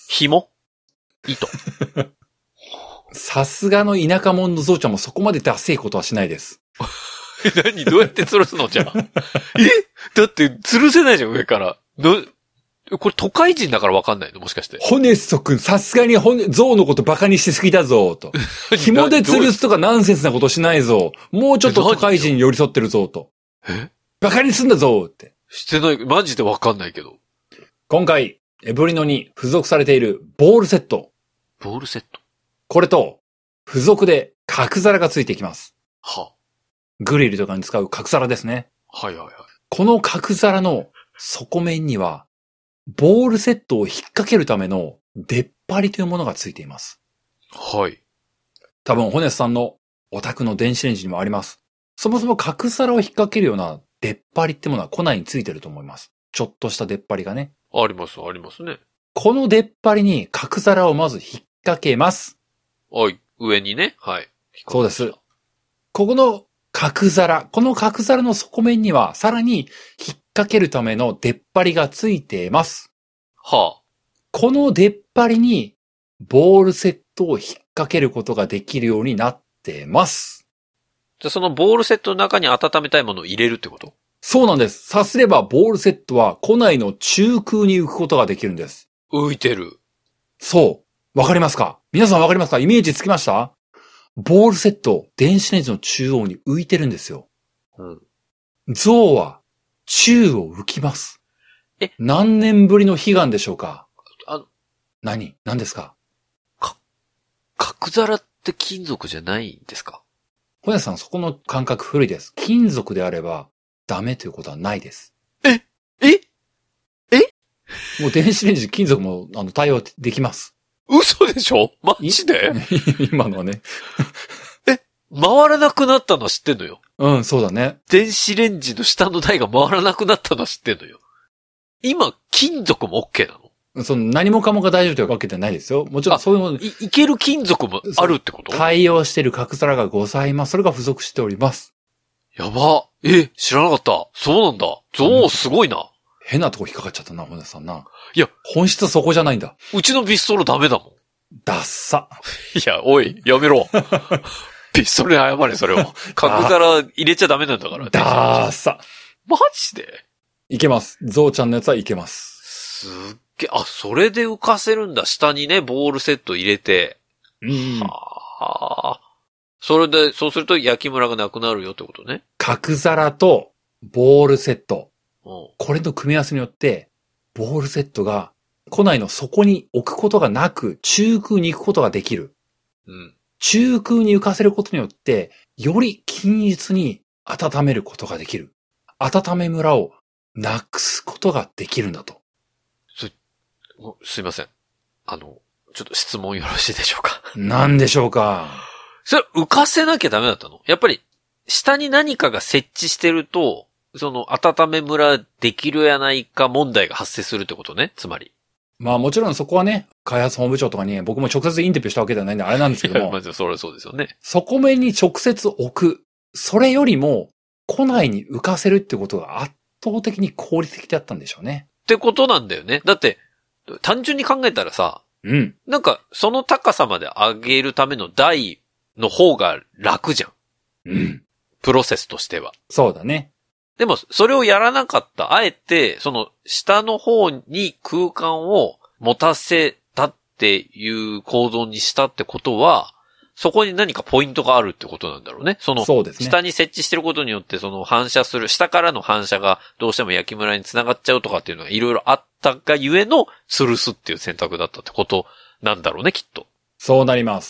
紐？糸。 さすがの田舎者のゾウちゃんもそこまでダセいことはしないです。 何？どうやって吊るすのじゃあ。だって吊るせないじゃん、上から。これ都会人だからわかんないの？もしかして。 ホネスト君、さすがにゾウのことバカにしすぎだぞ、と。紐で吊るすとかナンセンスなことしないぞ。もうちょっと都会人に寄り添ってるぞ、と。バカにすんだぞ、って。 してない、マジでわかんないけど。 今回、エブリノに付属されているボールセット。 ボールセット？ これと、付属で角皿がついてきます。グリルとかに使う角皿ですね。この角皿の底面には、ボールセットを引っ掛けるための出っ張りというものがついています。多分、ホネスさんのお宅の電子レンジにもあります。そもそも角皿を引っ掛けるような出っ張りってものは庫内についてると思います。ちょっとした出っ張りがね。 ありますね。 この出っ張りに角皿をまず引っ掛けます。 上にね。はい。 そうです。ここの角皿の底面にはさらに引っ掛けるための出っ張りがついています。 この出っ張りにボールセットを引っ掛けることができるようになってます。 じゃあそのボールセットの中に温めたいものを入れるってこと？ そうなんです。さすればボールセットは庫内の中空に浮くことができるんです。 浮いてる。 そう。わかりますか？皆さんわかりますか？イメージつきました？ボールセット、電子レンジの中央に浮いてるんですよ。 うん。 象は宙を浮きます。何年ぶりの悲願でしょうか？何ですか？ 角皿って金属じゃないんですか？ 本屋さん、そこの感覚古いです。金属であればダメということはないです。もう電子レンジ金属も対応できます。 嘘でしょ？マジで？ 今のはね。 回らなくなったのは知ってんのよ。 うん、そうだね。 電子レンジの下の台が回らなくなったのは知ってんのよ。今、金属も OK なの？ 何もかもが大丈夫というわけではないですよ。もちろんそういうもの。 いける金属もあるってこと？ 対応している角皿がございます。それが付属しております。 やば。知らなかった。そうなんだ。象すごいな。 変なとこ引っかかっちゃったな、本田さんな。 いや。 本質はそこじゃないんだ。 うちのビストロダメだもん。 ダッサ。 いや、おい、やめろ。ビストロに謝れ、それは。角皿入れちゃダメなんだから。 ダーサ。 マジで？ いけます。ゾウちゃんのやつはいけます。 すっげえ、それで浮かせるんだ。下にね、ボールセット入れて。はあ。そうすると焼きムラがなくなるよってことね。 角皿とボールセット。 これの組み合わせによって、ボールセットが庫内の底に置くことがなく、中空に行くことができる。 うん。 中空に浮かせることによって、より均一に温めることができる。温めムラをなくすことができるんだと。 すいません。ちょっと質問よろしいでしょうか。 何でしょうか。 それ浮かせなきゃダメだったの？やっぱり、下に何かが設置してると、温めムラできるやないか問題が発生するってことね、つまり。 まあもちろんそこはね、開発本部長とかに僕も直接インタビューしたわけではないんであれなんですけども。 まずそれはそうですよね。 底面に直接置く。それよりも、庫内に浮かせるってことが圧倒的に効率的だったんでしょうね。 ってことなんだよね。だって、単純に考えたらさ、 うん。 なんか、その高さまで上げるための台の方が楽じゃん。 うん。 プロセスとしては。 そうだね。 でも、それをやらなかった。あえて、下の方に空間を持たせたっていう構造にしたってことは、そこに何かポイントがあるってことなんだろうね。 そうですね。 下に設置してることによって、反射する、下からの反射がどうしても焼きムラに繋がっちゃうとかっていうのがいろいろあったがゆえの、吊るすっていう選択だったってことなんだろうね、きっと。 そうなります。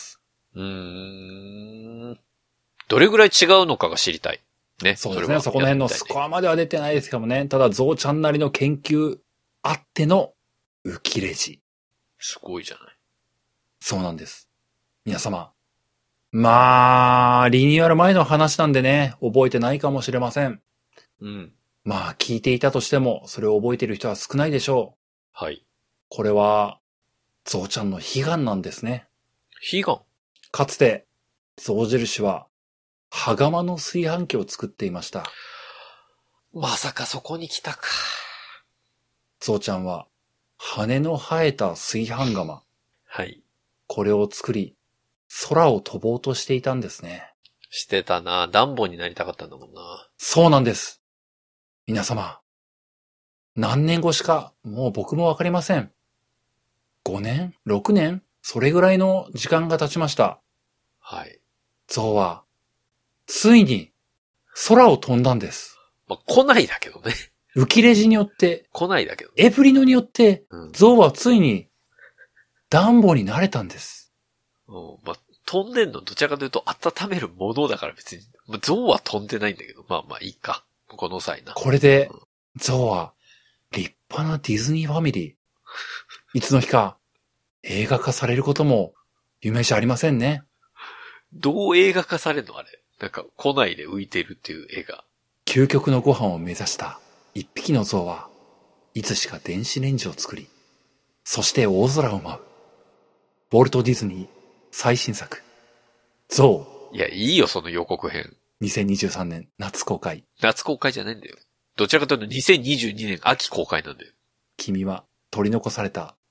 どれぐらい違うのかが知りたい。ね。 そうですね。そこの辺のスコアまでは出てないですけどもね。ただ、ゾウちゃんなりの研究あっての浮きレジ。 すごいじゃない。 そうなんです。皆様。まあ、リニューアル前の話なんでね、覚えてないかもしれません。 うん。 まあ、聞いていたとしても、それを覚えている人は少ないでしょう。 はい。 これは、ゾウちゃんの悲願なんですね。 悲願？ かつて、ゾウ印は、羽釜の炊飯器を作っていました。 まさかそこに来たか。 ゾウちゃんは、羽の生えた炊飯釜。 はい。 これを作り、空を飛ぼうとしていたんですね。 してたな。ダンボになりたかったんだもんな。 そうなんです。皆様。何年越しか、もう僕もわかりません。5年 ?6 年それぐらいの時間が経ちました。 はい。 ゾウは、ついに、空を飛んだんです。 まあ、来ないだけどね。 浮きレジによって、 来ないだけど、ね。 エブリノによって、ゾウはついに、ダンボになれたんです。 まあ、飛んでんのどちらかというと温めるものだから別に、まあ、ゾウは飛んでないんだけど、まあまあいいか。この際な。 これで、ゾウは、立派なディズニーファミリー。いつの日か、映画化されることも、夢じゃありませんね。 どう映画化されるのあれ。なんか、庫内で浮いてるっていう映画。 究極のご飯を目指した一匹のゾウは、いつしか電子レンジを作り、そして大空を舞う。ウォルト・ディズニー最新作、ゾウ。いや、いいよ、その予告編。 2023年夏公開。 夏公開じゃないんだよ。どちらかというと2022年秋公開なんだよ。 君は取り残された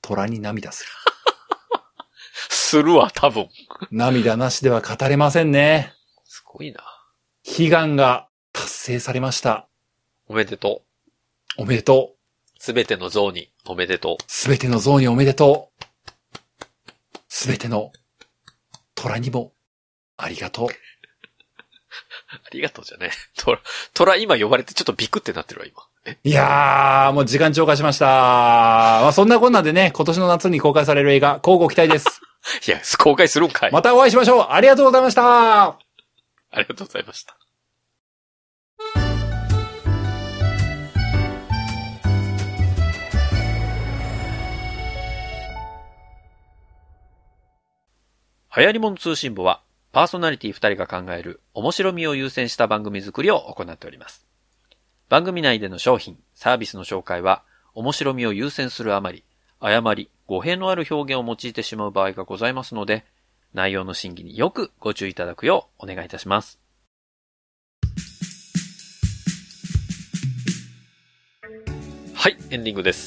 虎に涙する。 するわ、多分。 涙なしでは語れませんね。 すごいな。 悲願が達成されました。 おめでとう。おめでとう。 すべての像におめでとう。 すべての像におめでとう。すべての虎にもありがとう。 ありがとうじゃね。虎今呼ばれてちょっとビクってなってるわ、今。 いやー、もう時間超過しました。まあそんなこんなでね、今年の夏に公開される映画、乞うご期待です。 いや、公開するんかい。 またお会いしましょう。ありがとうございました。 ありがとうございました。流行り物通信簿は、パーソナリティ2人が考える面白みを優先した番組作りを行っております。番組内での商品、サービスの紹介は、面白みを優先するあまり、誤り、語弊のある表現を用いてしまう場合がございますので、内容の審議によくご注意いただくようお願いいたします。はい、エンディングです。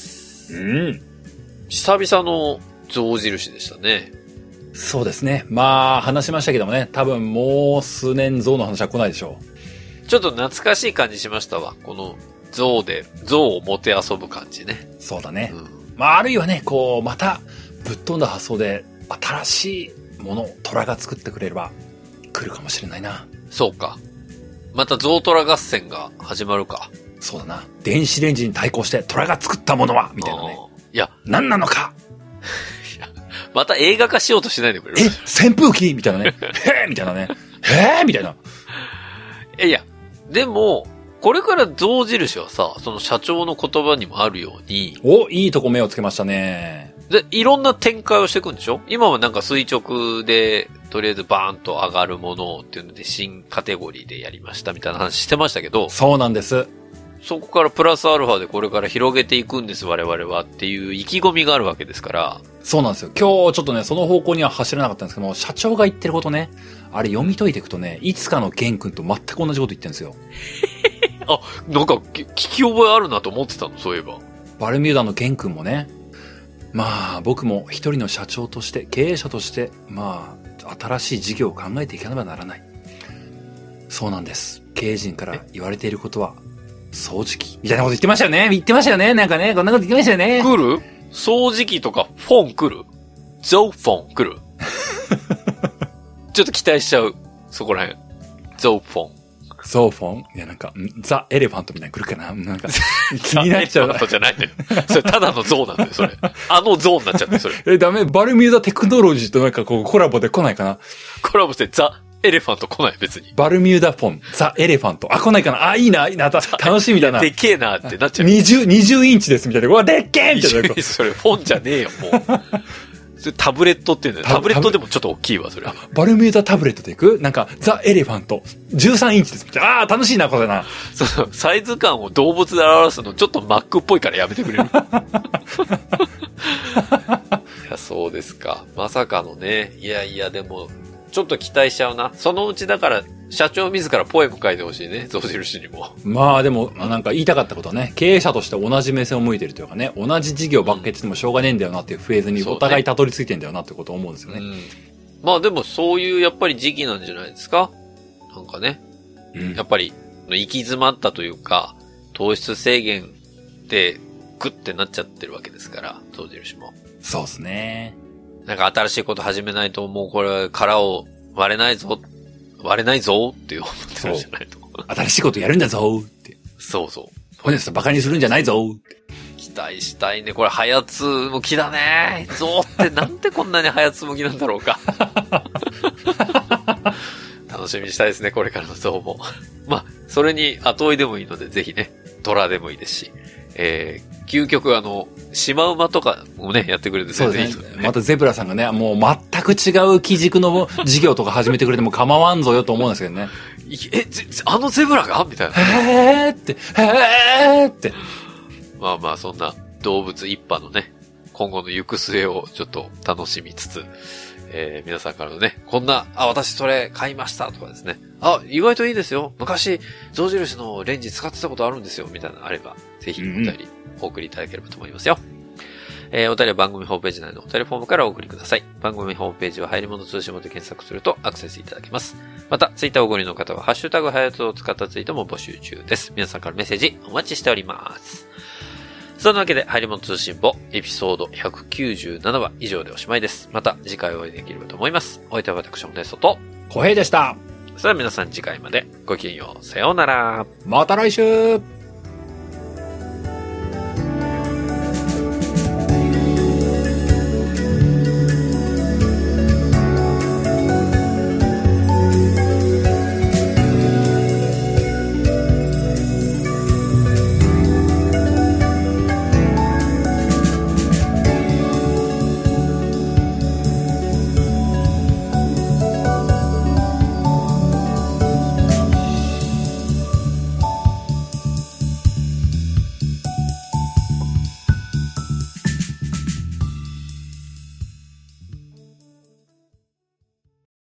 久々の象印でしたね。 そうですね。まあ、話しましたけどもね、多分もう数年象の話は来ないでしょう。 ちょっと懐かしい感じしましたわ。この象をもてあそぶ感じね。 そうだね。まあ、あるいはね、こう、また、ぶっ飛んだ発想で、新しいもの、虎が作ってくれれば、来るかもしれないな。 そうか。また象虎合戦が始まるか。 そうだな。電子レンジに対抗して、虎が作ったものはみたいなね。 いや。 何なのかいや、また映画化しようとしないでくれる？ 扇風機みたいなね。へぇみたいなね。へぇみたいな。 いや、でも、これから象印はさ、その社長の言葉にもあるように。 いいとこ目をつけましたね。 で、いろんな展開をしていくんでしょ？今はなんか垂直で、とりあえずバーンと上がるものっていうので、新カテゴリーでやりましたみたいな話してましたけど。 そうなんです。 そこからプラスアルファでこれから広げていくんです、我々はっていう意気込みがあるわけですから。 そうなんですよ。今日ちょっとね、その方向には走らなかったんですけども、社長が言ってることね、あれ読み解いていくとね、いつかの玄君と全く同じこと言ってるんですよ。 あ、なんか聞き覚えあるなと思ってたの、そういえば。 バルミューダの玄君もね、まあ僕も一人の社長として、経営者として、まあ新しい事業を考えていかねばならない。そうなんです。経営陣から言われていることは、掃除機みたいなこと言ってましたよね。言ってましたよね。なんかね、こんなこと言ってましたよね。 来る？掃除機とかフォン来る？ゾウフォン来る？ちょっと期待しちゃう。そこらへん。ゾウフォン。 ゾウフォン？いやなんか、ザ・エレファントみたいに来るかな？なんか、気になっちゃう。 ザ・エレファントじゃないんだよ。それただのゾウなんだよ、それ。あのゾウになっちゃって、それ。 ダメ？バルミューダテクノロジーとなんかこうコラボで来ないかな？ コラボしてザ・エレファント来ない、別に。 バルミューダフォン、ザ・エレファント。来ないかな？いいな、いいな、楽しみだな。 でけえなってなっちゃう。 20インチですみたいな。うわ、でっけえみたいな。 それフォンじゃねえよ、もう。それタブレットって言うんだよ。タブレットでもちょっと大きいわ、それ。 バルミューダタブレットでいく？なんか、ザ・エレファント。13インチですみたいな。楽しいな、これな。 その、サイズ感を動物で表すのちょっとマックっぽいからやめてくれる。いや、そうですか。まさかのね。いやいや、でも、ちょっと期待しちゃうな。そのうちだから、社長自らポエム書いてほしいね。象印にも。 まあでも、なんか言いたかったことはね、経営者として同じ目線を向いてるというかね、同じ事業ばっかりしてもしょうがねえんだよなっていうフェーズにお互いたどり着いてんだよなってことを思うんですよね。 まあでもそういうやっぱり時期なんじゃないですか？なんかね。やっぱり、行き詰まったというか、糖質制限でグッてなっちゃってるわけですから、象印も。 そうですね。 なんか新しいこと始めないともうこれ殻を割れないぞって思ってるじゃないと。 新しいことやるんだぞって。 そうそう。 本日バカにするんじゃないぞって。 期待したいね。これ、早津向きだね。ゾウってなんでこんなに早津向きなんだろうか。楽しみにしたいですね、これからのゾウも。まあ、それに後追いでもいいので、ぜひね、トラでもいいですし、究極シマウマとかもね、やってくれて全然いいですね。 またゼブラさんがね、もう全く違う基軸の事業とか始めてくれても構わんぞよと思うんですけどね。 あのゼブラがみたいな。 へーって。 まあまあ、そんな動物一派のね、今後の行く末をちょっと楽しみつつ、皆さんからのね、こんな、私それ買いましたとかですね。意外といいですよ。昔、象印のレンジ使ってたことあるんですよ。みたいなのあれば、ぜひお便りお送りいただければと思いますよ。 お便りは番組ホームページ内のお便りフォームからお送りください。番組ホームページは入り物通信簿で検索するとアクセスいただけます。また、ツイッターをご利用の方は、ハッシュタグはやつを使ったツイートも募集中です。皆さんからメッセージお待ちしております。そんなわけで、入り物通信簿、エピソード197話以上でおしまいです。また次回お会いできればと思います。お相手は私、モネストと、 小平でした。 それでは皆さん次回までごきげんよう。さようなら。 また来週。